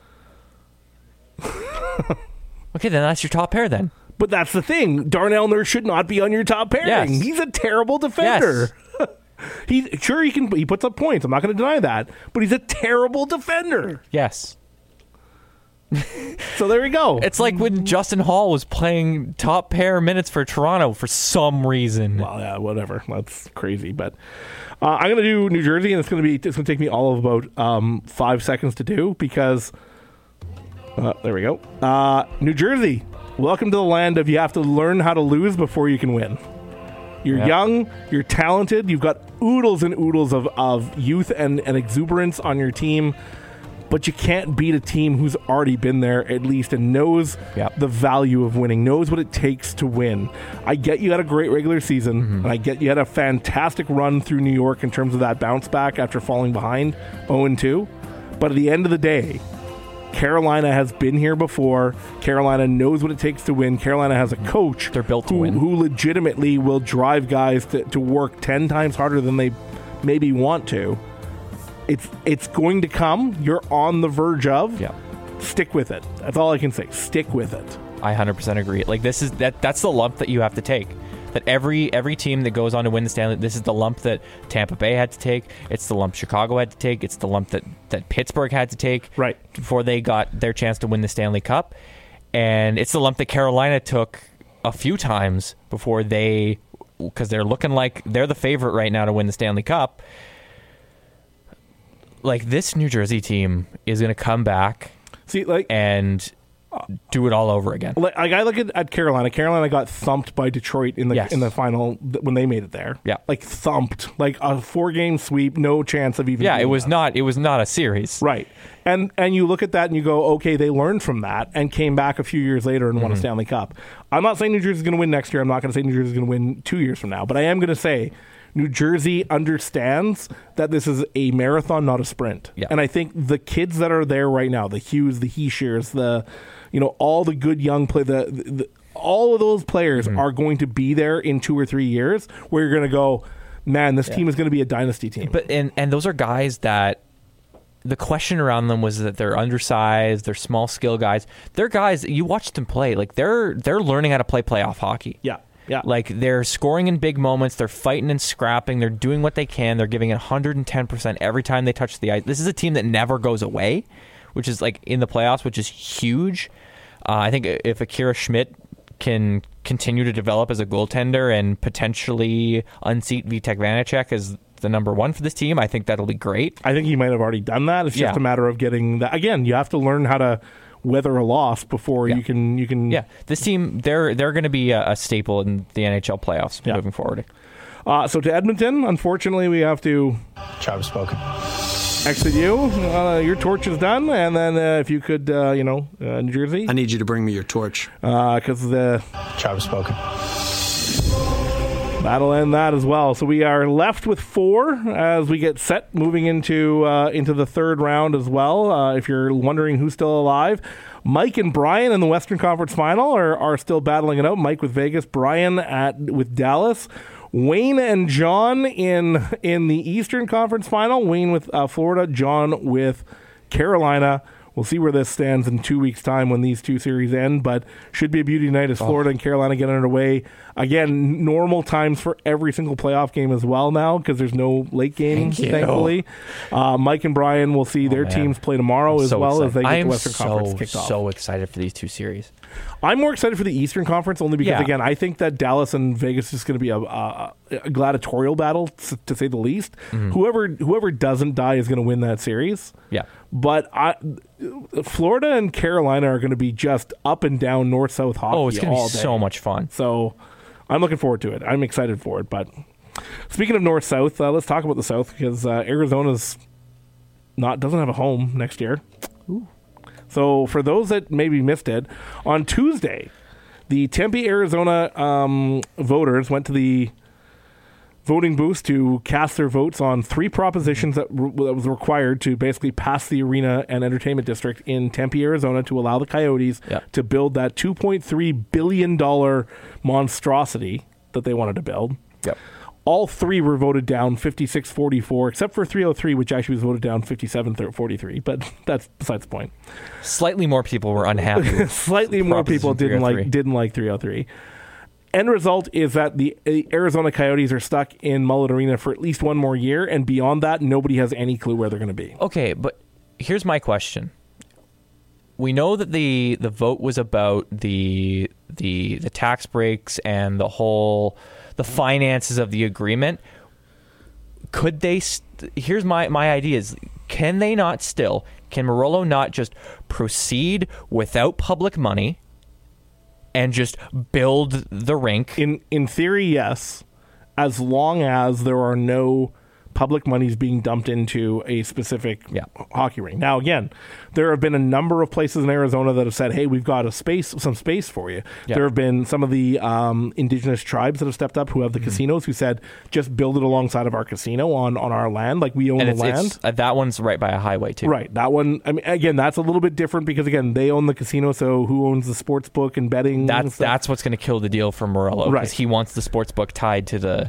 Okay, then that's your top pair then. But that's the thing. Darnell Nurse should not be on your top pairing. Yes. He's a terrible defender. Yes. He puts up points. I'm not going to deny that. But he's a terrible defender. Yes. So there we go. It's like when Justin Hall was playing top pair minutes for Toronto for some reason. Well, yeah, whatever. That's crazy. But I'm going to do New Jersey, and it's going to take me all of about 5 seconds to do because there we go. New Jersey, welcome to the land of you have to learn how to lose before you can win. You're young, you're talented, you've got oodles and oodles of youth and exuberance on your team. But you can't beat a team who's already been there at least and knows the value of winning, knows what it takes to win. I get you had a great regular season, and I get you had a fantastic run through New York in terms of that bounce back after falling behind 0-2. But at the end of the day, Carolina has been here before. Carolina knows what it takes to win. Carolina has a coach They're built to win. Who legitimately will drive guys to work 10 times harder than they maybe want to. It's going to come. You're on the verge of. Yeah. Stick with it. That's all I can say. Stick with it. I 100% agree. Like that's the lump that you have to take. That every team that goes on to win the Stanley, this is the lump that Tampa Bay had to take. It's the lump Chicago had to take. It's the lump that Pittsburgh had to take before they got their chance to win the Stanley Cup. And it's the lump that Carolina took a few times before because they're looking like they're the favorite right now to win the Stanley Cup. Like, this New Jersey team is going to come back and do it all over again. Like I look at Carolina. Carolina got thumped by Detroit in the final when they made it there. Yeah, like thumped, like a 4-game sweep, no chance of even. Yeah, it was not a series, right? And you look at that and you go, okay, they learned from that and came back a few years later and won a Stanley Cup. I'm not saying New Jersey's going to win next year. I'm not going to say New Jersey's going to win 2 years from now, but I am going to say New Jersey understands that this is a marathon, not a sprint. Yeah. And I think the kids that are there right now, the Hughes, the Heishers, all the good young all of those players are going to be there in 2 or 3 years where you're going to go, man, this team is going to be a dynasty team. But and those are guys that the question around them was that they're undersized, they're small skill guys. They're guys, you watch them play, like they're learning how to play playoff hockey. Yeah. Yeah. Like, they're scoring in big moments, they're fighting and scrapping, they're doing what they can, they're giving it 110% every time they touch the ice. This is a team that never goes away, which is like in the playoffs, which is huge. I think if Akira Schmidt can continue to develop as a goaltender and potentially unseat Vitek Vanacek as the number one for this team, I think that'll be great. I think he might have already done that. It's just a matter of getting that. Again, you have to learn how to weather a loss before you can. Yeah, this team, they're going to be a staple in the NHL playoffs moving forward. So to Edmonton, unfortunately, we have to. Travis spoken. Exit you. Your torch is done, and then if you could, New Jersey. I need you to bring me your torch. Because the Travis spoken. That'll end that as well. So we are left with 4 as we get set moving into the third round as well. If you're wondering who's still alive, Mike and Brian in the Western Conference Final are still battling it out. Mike with Vegas, Brian with Dallas. Wayne and John in the Eastern Conference Final. Wayne with Florida, John with Carolina. We'll see where this stands in 2 weeks' time when these two series end, but should be a beauty night as Florida and Carolina get underway. Again, normal times for every single playoff game as well now because there's no late games, thankfully. Mike and Brian will see their teams play tomorrow as well as they get the Western Conference kicked off. I'm so excited for these two series. I'm more excited for the Eastern Conference only because, again, I think that Dallas and Vegas is going to be a gladiatorial battle, to say the least. Whoever doesn't die is going to win that series. Yeah. But Florida and Carolina are going to be just up and down north-south hockey all day. Oh, it's going to be so much fun. So I'm looking forward to it. I'm excited for it. But speaking of north-south, let's talk about the South because Arizona's doesn't have a home next year. Ooh. So for those that maybe missed it, on Tuesday, the Tempe, Arizona voters went to the voting booths to cast their votes on 3 propositions that was required to basically pass the arena and entertainment district in Tempe, Arizona to allow the Coyotes to build that $2.3 billion monstrosity that they wanted to build. Yep. All 3 were voted down 56-44, except for 303, which actually was voted down 57-43, but that's besides the point. Slightly more people were unhappy. Slightly more people didn't like 303. End result is that the Arizona Coyotes are stuck in Mullet Arena for at least one more year, and beyond that, nobody has any clue where they're going to be. Okay, but here's my question. We know that the vote was about the tax breaks and the finances of the agreement. Could they? Here's my idea: is can Murillo not just proceed without public money and just build the rink? In theory, yes, as long as there are no public monies being dumped into a specific hockey rink. Now, again, there have been a number of places in Arizona that have said, hey, we've got some space for you. Yeah. There have been some of the indigenous tribes that have stepped up who have the casinos who said, just build it alongside of our casino on our land, like we own the land. That one's right by a highway, too. Right. That one, I mean, again, that's a little bit different because, again, they own the casino, so who owns the sports book and betting? That's what's going to kill the deal for Murillo, because he wants the sports book tied to the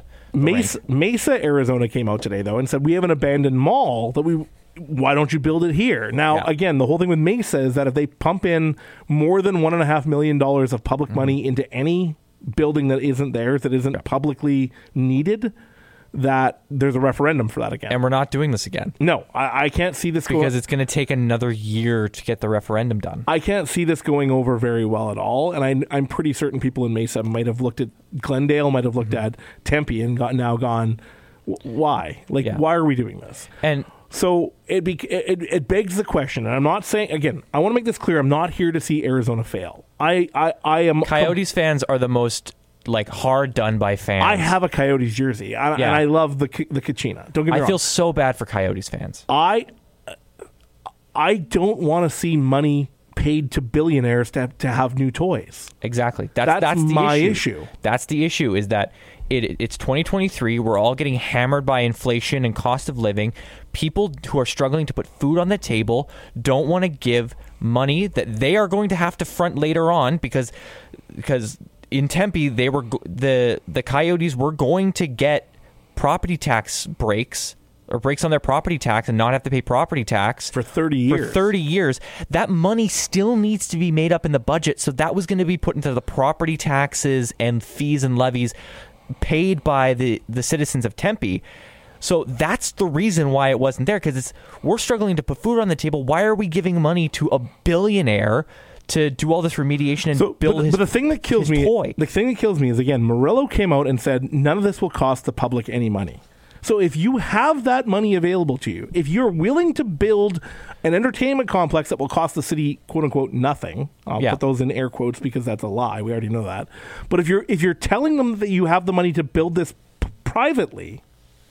Mesa, Arizona came out today, though, and said, we have an abandoned mall why don't you build it here? Now, again, the whole thing with Mesa is that if they pump in more than $1.5 million of public money into any building that isn't theirs, that isn't publicly needed, that there's a referendum for that again. And we're not doing this again. No, I can't see this because it's going to take another year to get the referendum done. I can't see this going over very well at all, and I'm pretty certain people in Mesa might have looked at Glendale, might have looked at Tempe, and gone, why? Why are we doing this? And so it begs the question, and I'm not saying, again, I want to make this clear, I'm not here to see Arizona fail. I am... Coyotes fans are the most hard done by fans. I have a Coyotes jersey, and I love the Kachina. Don't get me wrong. I feel so bad for Coyotes fans. I don't want to see money paid to billionaires to have new toys. Exactly. That's my issue. That's the issue, is that it's 2023. We're all getting hammered by inflation and cost of living. People who are struggling to put food on the table don't want to give money that they are going to have to front later on because in Tempe, the Coyotes were going to get property tax breaks or breaks on their property tax and not have to pay property tax for 30 years. For 30 years. That money still needs to be made up in the budget, so that was going to be put into the property taxes and fees and levies paid by the citizens of Tempe. So that's the reason why it wasn't there, because we're struggling to put food on the table. Why are we giving money to a billionaire to do all this remediation and build his toy? But the thing that kills me is, again, Murillo came out and said none of this will cost the public any money. So if you have that money available to you, if you're willing to build an entertainment complex that will cost the city, quote unquote, nothing, I'll put those in air quotes because that's a lie. We already know that. But if you're telling them that you have the money to build this privately,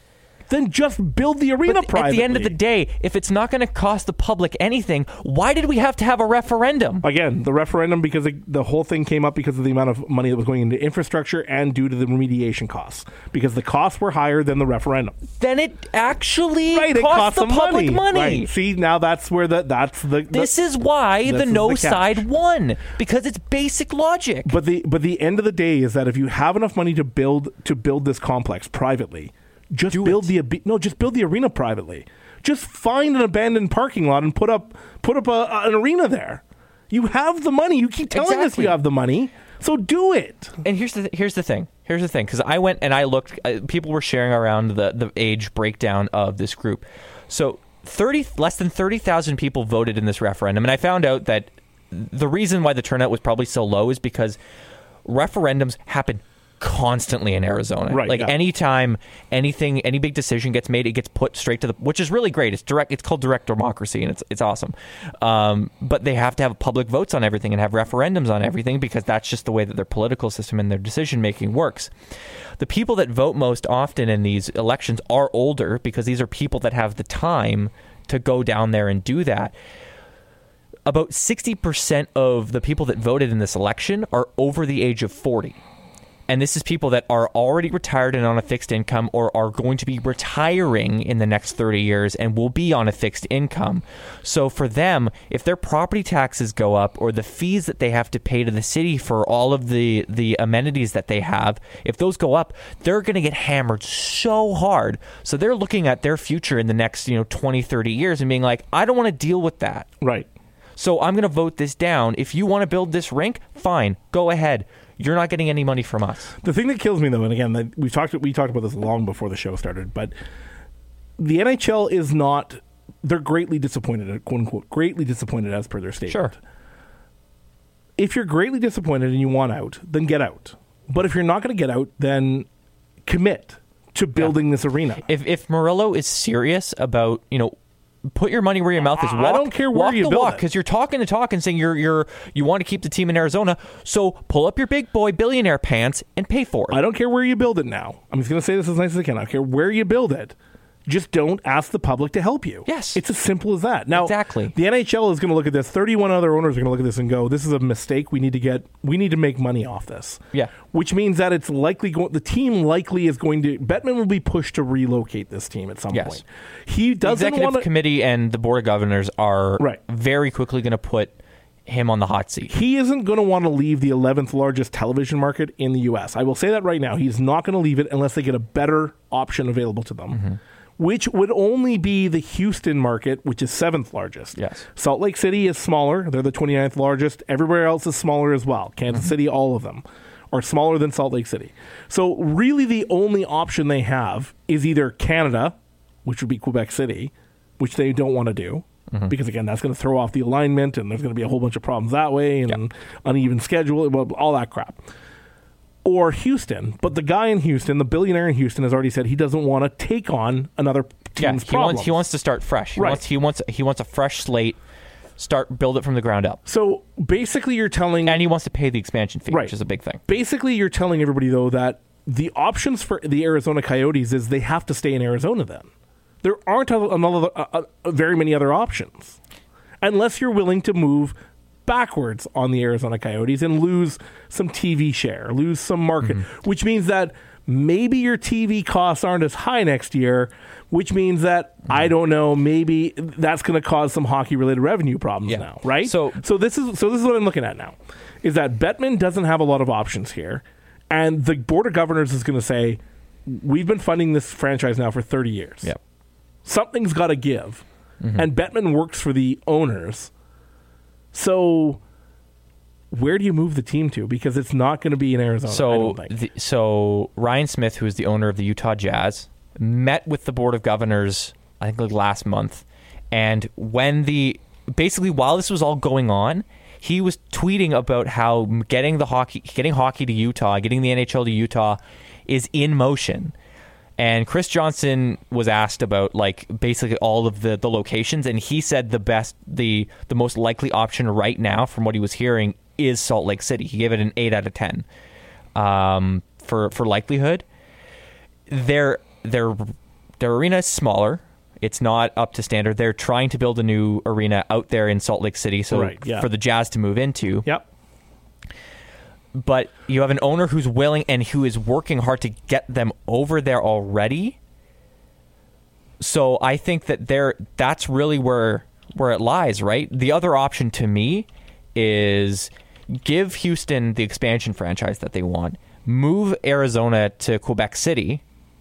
then just build the arena But privately. at the end of the day, if it's not going to cost the public anything, why did we have to have a referendum? Again, the referendum, because the whole thing came up because of the amount of money that was going into infrastructure and due to the remediation costs, because the costs were higher than the referendum. Then it actually It cost the some public money. Right. See, now that's where This is why the no side won, because it's basic logic. But the end of the day is that if you have enough money to build this complex privately, just build the arena privately. Just find an abandoned parking lot and put up an arena there. You have the money. You keep telling us you have the money, so do it. And here's the thing, because I went and I looked. People were sharing around the age breakdown of this group. So less than 30,000 people voted in this referendum, and I found out that the reason why the turnout was probably so low is because referendums happen constantly in Arizona. Right, anytime any big decision gets made, it gets put straight to which is really great. It's direct. It's called direct democracy, and it's awesome. But they have to have public votes on everything and have referendums on everything, because that's just the way that their political system and their decision making works. The people that vote most often in these elections are older, because these are people that have the time to go down there and do that. About 60% of the people that voted in this election are over the age of 40. And this is people that are already retired and on a fixed income, or are going to be retiring in the next 30 years and will be on a fixed income. So for them, if their property taxes go up, or the fees that they have to pay to the city for all of the amenities that they have, if those go up, they're going to get hammered so hard. So they're looking at their future in the next 20, 30 years and being like, I don't want to deal with that. Right. So I'm going to vote this down. If you want to build this rink, fine, go ahead. You're not getting any money from us. The thing that kills me, though, and again, we talked about this long before the show started, but the NHL is not. They're greatly disappointed, quote unquote, greatly disappointed as per their statement. Sure. If you're greatly disappointed and you want out, then get out. But if you're not going to get out, then commit to building this arena. If Murillo is serious about, put your money where your mouth is. I don't care where you build it, because you're talking to talk and saying you want to keep the team in Arizona. So pull up your big boy billionaire pants and pay for it. I don't care where you build it now. I'm just going to say this as nice as I can. I don't care where you build it. Just don't ask the public to help you. Yes. It's as simple as that. Now, exactly. The NHL is going to look at this. 31 other owners are going to look at this and go, this is a mistake. We need to make money off this. Yeah. Which means that it's likely the team likely is going to, Bettman will be pushed to relocate this team at some point. He doesn't the executive committee and the board of governors are very quickly going to put him on the hot seat. He isn't going to want to leave the 11th largest television market in the U.S. I will say that right now. He's not going to leave it unless they get a better option available to them. Mm-hmm. Which would only be the Houston market, which is 7th largest. Yes. Salt Lake City is smaller. They're the 29th largest. Everywhere else is smaller as well. Kansas City, all of them are smaller than Salt Lake City. So really the only option they have is either Canada, which would be Quebec City, which they don't want to do. Because, again, that's going to throw off the alignment, and there's going to be a whole bunch of problems that way, and uneven schedule, all that crap. Or Houston, but the guy in Houston, the billionaire in Houston, has already said he doesn't want to take on another team's problems. He wants to start fresh. He wants a fresh slate. Build it from the ground up. So basically, you're telling, and he wants to pay the expansion fee, which is a big thing. Basically, you're telling everybody though that the options for the Arizona Coyotes is they have to stay in Arizona. Then there aren't very many other options, unless you're willing to move backwards on the Arizona Coyotes and lose some TV share, lose some market, which means that maybe your TV costs aren't as high next year, which means that, I don't know, maybe that's going to cause some hockey-related revenue problems now, right? So this is what I'm looking at now, is that Bettman doesn't have a lot of options here, and the Board of Governors is going to say, we've been funding this franchise now for 30 years. Yep. Something's got to give, and Bettman works for the owners. So where do you move the team to? Because it's not going to be in Arizona, I don't think. So Ryan Smith, who is the owner of the Utah Jazz, met with the Board of Governors, I think last month. And while this was all going on, he was tweeting about how getting hockey to Utah, getting the NHL to Utah is in motion. And Chris Johnson was asked about basically all of the locations, and he said the most likely option right now, from what he was hearing, is Salt Lake City. He gave it an 8 out of 10 for likelihood. They're their arena is smaller. It's not up to standard. They're trying to build a new arena out there in Salt Lake City, so for the Jazz to move into. Yep. But you have an owner who's willing and who is working hard to get them over there already. So I think that that's really where it lies, right? The other option to me is give Houston the expansion franchise that they want. Move Arizona to Quebec City.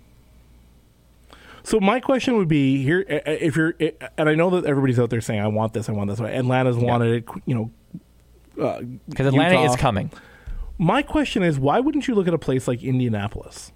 So my question would be here, if you're, and I know that everybody's out there saying, I want this. Atlanta's wanted it, because Atlanta is coming. My question is, why wouldn't you look at a place like Indianapolis?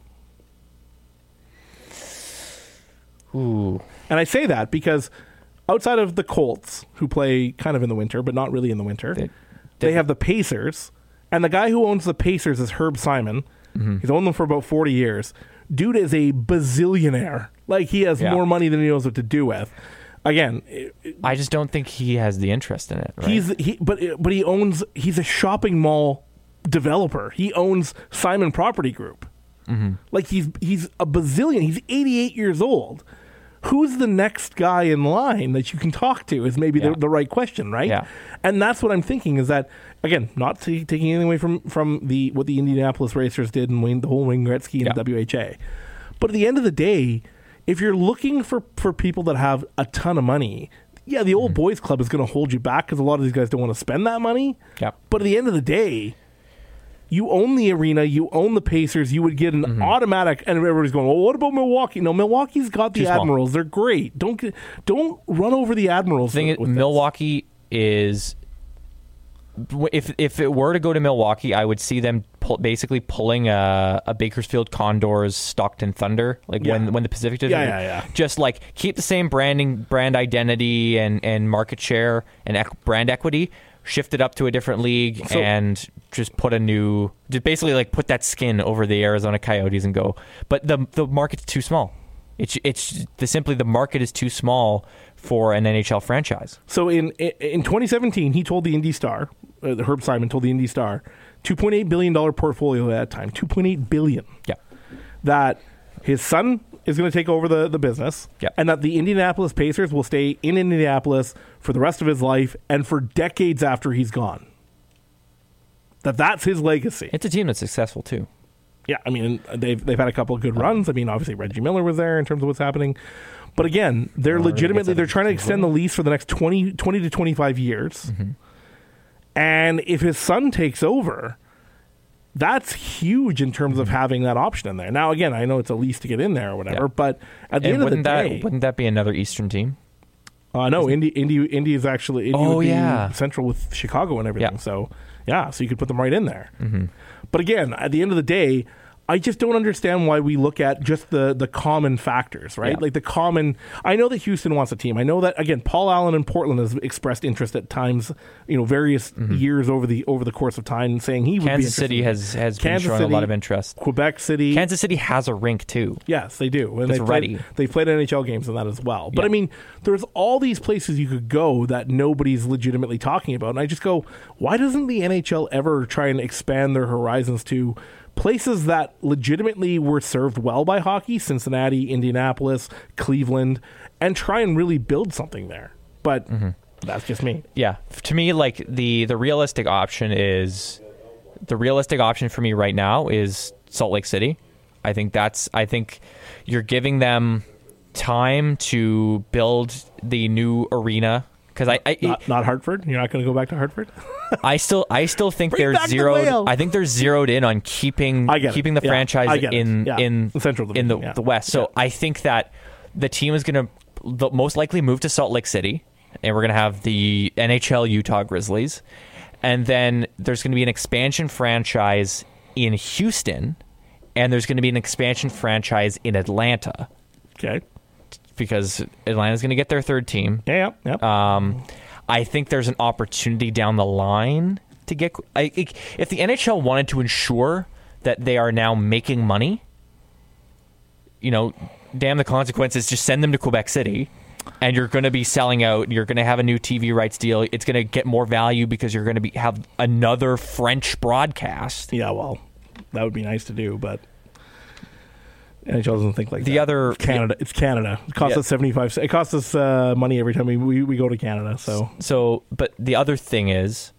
Ooh. And I say that because outside of the Colts, who play kind of in the winter, but not really in the winter, they have the Pacers. And the guy who owns the Pacers is Herb Simon. Mm-hmm. He's owned them for about 40 years. Dude is a bazillionaire. Like, he has more money than he knows what to do with. Again, I just don't think he has the interest in it. Right? But he owns. He's a shopping mall developer. He owns Simon Property Group. Mm-hmm. Like, he's a bazillion. He's 88 years old. Who's the next guy in line that you can talk to is maybe the right question, right? Yeah. And that's what I'm thinking is that, again, not taking anything away from what the Indianapolis Racers did and the whole Wayne Gretzky and WHA. But at the end of the day, if you're looking for people that have a ton of money, the old boys club is going to hold you back because a lot of these guys don't want to spend that money. Yeah. But at the end of the day, you own the arena, you own the Pacers, you would get an automatic, and everybody's going, well, what about Milwaukee? No, Milwaukee's got the Admirals. They're great. Don't run over the Admirals. The thing is, Milwaukee is, if it were to go to Milwaukee, I would see them basically pulling a Bakersfield Condors, Stockton Thunder, like when the Pacific Division. Just like keep the same brand identity and market share and brand equity, shift it up to a different league, and just put basically like put that skin over the Arizona Coyotes and go. But the market's too small. The market is too small for an NHL franchise. So in 2017, he told the Indy Star, Herb Simon told the Indy Star, $2.8 billion portfolio at that time, $2.8 billion. Yeah, that his son is going to take over the business, and that the Indianapolis Pacers will stay in Indianapolis for the rest of his life and for decades after he's gone. That's his legacy. It's a team that's successful too. Yeah, I mean, they've had a couple of good runs. I mean, obviously Reggie Miller was there in terms of what's happening. But again, they're trying to extend the lease for the next 20 to 25 years. Mm-hmm. And if his son takes over, that's huge in terms of having that option in there. Now, again, I know it's a lease to get in there or whatever, but at the end of the day... Wouldn't that be another Eastern team? No, Indy is actually... Indy would be central with Chicago and everything. Yeah. So you could put them right in there. Mm-hmm. But again, at the end of the day, I just don't understand why we look at just the common factors, right? Yeah. Like the common... I know that Houston wants a team. I know that, again, Paul Allen in Portland has expressed interest at times, various years over the course of time, saying he would be interested. Kansas City has been showing a lot of interest. Quebec City. Kansas City has a rink, too. Yes, they do. And it's ready. They've played NHL games in that as well. But, I mean, there's all these places you could go that nobody's legitimately talking about. And I just go, why doesn't the NHL ever try and expand their horizons to places that legitimately were served well by hockey, Cincinnati, Indianapolis, Cleveland, and try and really build something there? But that's just me. Yeah. To me, like the realistic option for me right now is Salt Lake City. I think you're giving them time to build the new arena. Because not Hartford. You're not going to go back to Hartford. I still think they're zeroed. I think they're zeroed in on keeping the franchise in Central in the West. So I think that the team is going to most likely move to Salt Lake City, and we're going to have the NHL Utah Grizzlies, and then there's going to be an expansion franchise in Houston, and there's going to be an expansion franchise in Atlanta. Okay. Because Atlanta's going to get their third team. Yeah. I think there's an opportunity down the line to get... if the NHL wanted to ensure that they are now making money, damn the consequences, just send them to Quebec City, and you're going to be selling out. You're going to have a new TV rights deal. It's going to get more value because you're going to have another French broadcast. Yeah, well, that would be nice to do, but... NHL doesn't think like The that. other- It's Canada. It costs us 75 cents. It costs us money every time we go to Canada. So But the other thing is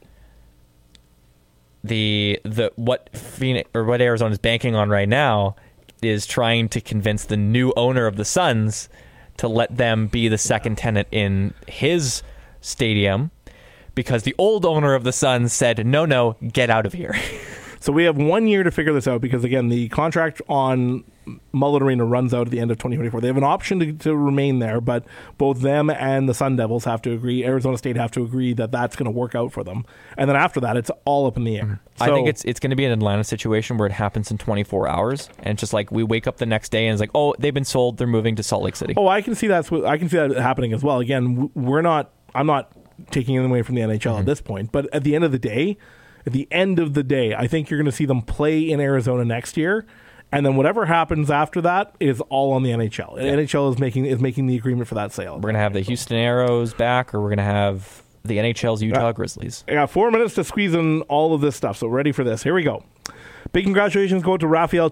what Phoenix or what Arizona's banking on right now is trying to convince the new owner of the Suns to let them be the second tenant in his stadium, because the old owner of the Suns said, no, get out of here. So we have 1 year to figure this out because, again, the contract on Mullet Arena runs out at the end of 2024. They have an option to remain there, but both them and the Sun Devils have to agree, Arizona State have to agree that that's going to work out for them. And then after that, it's all up in the air. I think it's going to be an Atlanta situation where it happens in 24 hours, and it's just like we wake up the next day and it's like, oh, they've been sold, they're moving to Salt Lake City. Oh, I can see that happening as well. Again, I'm not taking it away from the NHL at this point, but at the end of the day, I think you're going to see them play in Arizona next year, and then whatever happens after that is all on the NHL. Yeah. NHL is making the agreement for that sale. We're going to have the Houston Aeros back, or we're going to have the NHL's Utah Grizzlies. I got 4 minutes to squeeze in all of this stuff, so ready for this. Here we go. Big congratulations go to Raphael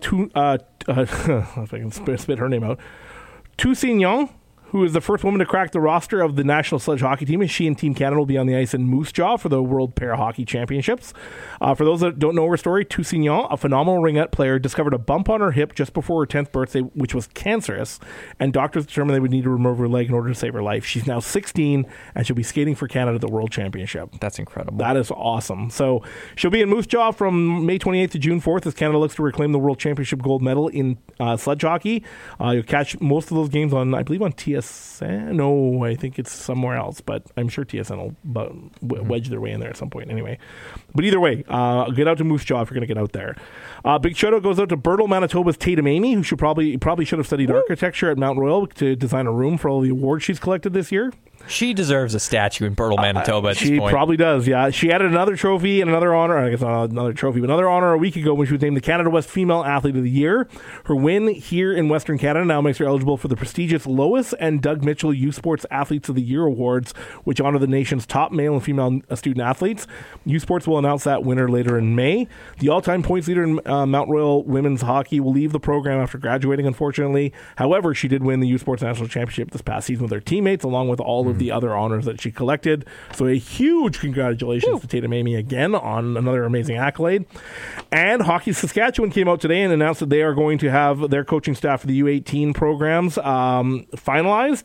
if I can spit her name out. Toussignon, who is the first woman to crack the roster of the national sledge hockey team, and she and Team Canada will be on the ice in Moose Jaw for the World Para Hockey Championships. For those that don't know her story, Toussignon, a phenomenal ringette player, discovered a bump on her hip just before her 10th birthday, which was cancerous, and doctors determined they would need to remove her leg in order to save her life. She's now 16, and she'll be skating for Canada at the World Championship. That's incredible. That is awesome. So she'll be in Moose Jaw from May 28th to June 4th as Canada looks to reclaim the World Championship gold medal in sledge hockey. You'll catch most of those games on, I believe, on TSN. No, I think it's somewhere else, but I'm sure TSN will wedge their way in there at some point anyway. But either way, get out to Moose Jaw if you're going to get out there. Big shout out goes out to Birtle, Manitoba's Tatum Amy, who probably should have studied architecture at Mount Royal to design a room for all the awards she's collected this year. She deserves a statue in Birtle, Manitoba at this point. She probably does, yeah. She added another trophy and another honor, I guess not another trophy, but another honor a week ago when she was named the Canada West Female Athlete of the Year. Her win here in Western Canada now makes her eligible for the prestigious Lois and Doug Mitchell Youth Sports Athletes of the Year Awards, which honor the nation's top male and female student athletes. Youth Sports will announce that winner later in May. The all-time points leader in Mount Royal women's hockey will leave the program after graduating, unfortunately. However, she did win the Youth Sports National Championship this past season with her teammates, along with all of the other honors that she collected. So a huge congratulations to Tatum Amy again on another amazing accolade. And Hockey Saskatchewan came out today and announced that they are going to have their coaching staff for the U18 programs finalized.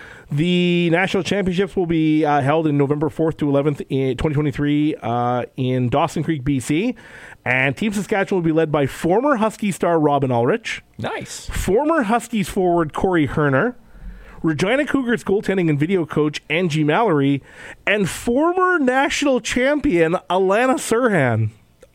The national championships will be held in November 4th to 11th in 2023 in Dawson Creek, BC. And Team Saskatchewan will be led by former Huskies star Robin Ulrich. Nice. Former Huskies forward Corey Herner. Regina Cougars goaltending and video coach Angie Mallory, and former national champion Alana Serhan.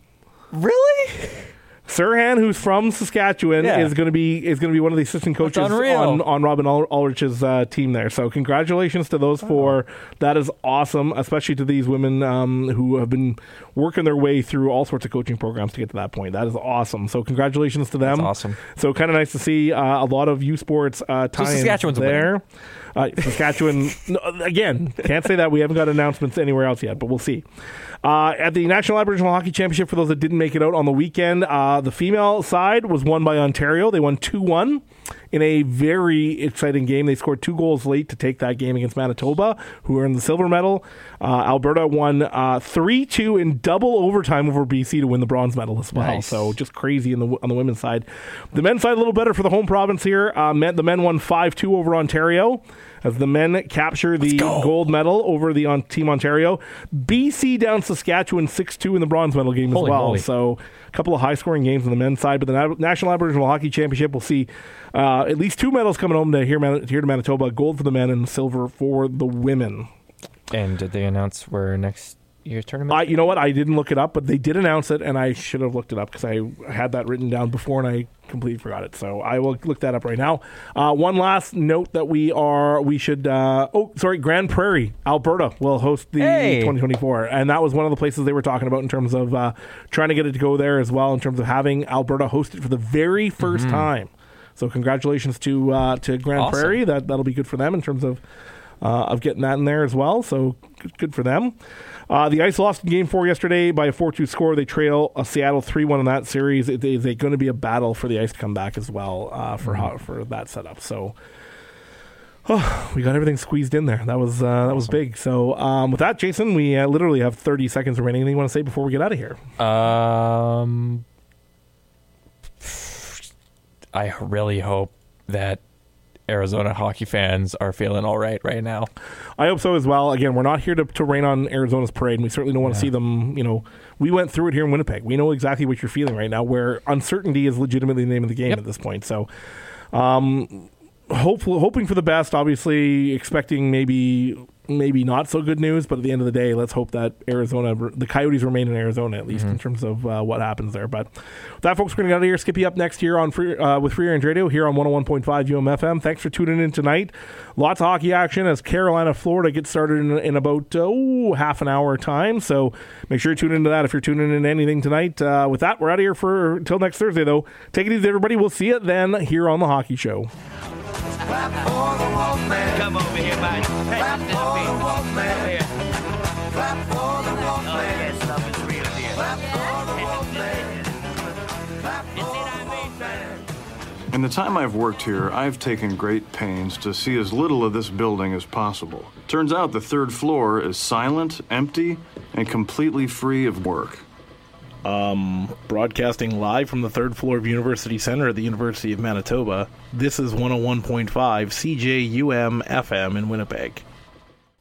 Really? Serhan, who's from Saskatchewan, is going to be one of the assistant coaches on Robin Ulrich's team there. So congratulations to those four. That is awesome, especially to these women who have been working their way through all sorts of coaching programs to get to that point. That is awesome. So congratulations to them. That's awesome. So kind of nice to see a lot of U Sports tie-ins there. Saskatchewan, again, can't say that. We haven't got announcements anywhere else yet, but we'll see. At the National Aboriginal Hockey Championship, for those that didn't make it out on the weekend, the female side was won by Ontario. They won 2-1 in a very exciting game. They scored 2 goals late to take that game against Manitoba, who earned the silver medal. Alberta won 3-2 in double overtime over BC to win the bronze medal as well. Nice. So just crazy on the women's side. The men's side a little better for the home province here. The men won 5-2 over Ontario, as the men capture the gold medal over the Team Ontario. BC down Saskatchewan 6-2 in the bronze medal game as well. Moly. So a couple of high-scoring games on the men's side. But the National Aboriginal Hockey Championship, we'll see at least 2 medals coming home here to Manitoba, gold for the men and silver for the women. And did they announce where next year's tournament? You know what? I didn't look it up, but they did announce it, and I should have looked it up because I had that written down before, and I completely forgot it. So I will look that up right now. One last note that Grand Prairie, Alberta will host the 2024, and that was one of the places they were talking about in terms of trying to get it to go there as well, in terms of having Alberta host it for the very first time. So congratulations to Grand Prairie. That'll be good for them in terms of getting that in there as well. So good for them. The Ice lost in Game 4 yesterday by a 4-2 score. They trail Seattle 3-1 in that series. It is going to be a battle for the Ice to come back as well for that setup. So we got everything squeezed in there. That was big. So with that, Jason, we literally have 30 seconds remaining. Anything you want to say before we get out of here? I really hope that Arizona hockey fans are feeling all right now. I hope so as well. Again, we're not here to rain on Arizona's parade, and we certainly don't want to see them, we went through it here in Winnipeg. We know exactly what you're feeling right now, where uncertainty is legitimately the name of the game at this point. So hoping for the best, obviously expecting maybe not so good news, but at the end of the day, let's hope that the Coyotes remain in Arizona, at least in terms of what happens there. But with that, folks, we're going to get out of here. Skippy up next here on with Free Range Radio here on 101.5 UMFM. Thanks for tuning in tonight. Lots of hockey action as Carolina, Florida gets started in about half an hour time. So make sure you tune into that if you're tuning in anything tonight. With that, we're out of here until next Thursday, though. Take it easy, everybody. We'll see you then here on The Hockey Show. Clap for the Wolfman. Come over here, buddy. Clap for the Wolfman. Clap for the Wolfman. Oh, yes, love is real, dear. Clap for the Wolfman. Clap for the Wolfman. In the time I've worked here, I've taken great pains to see as little of this building as possible. Turns out the third floor is silent, empty, and completely free of work. Broadcasting live from the third floor of University Center at the University of Manitoba, this is 101.5 CJUM FM in Winnipeg.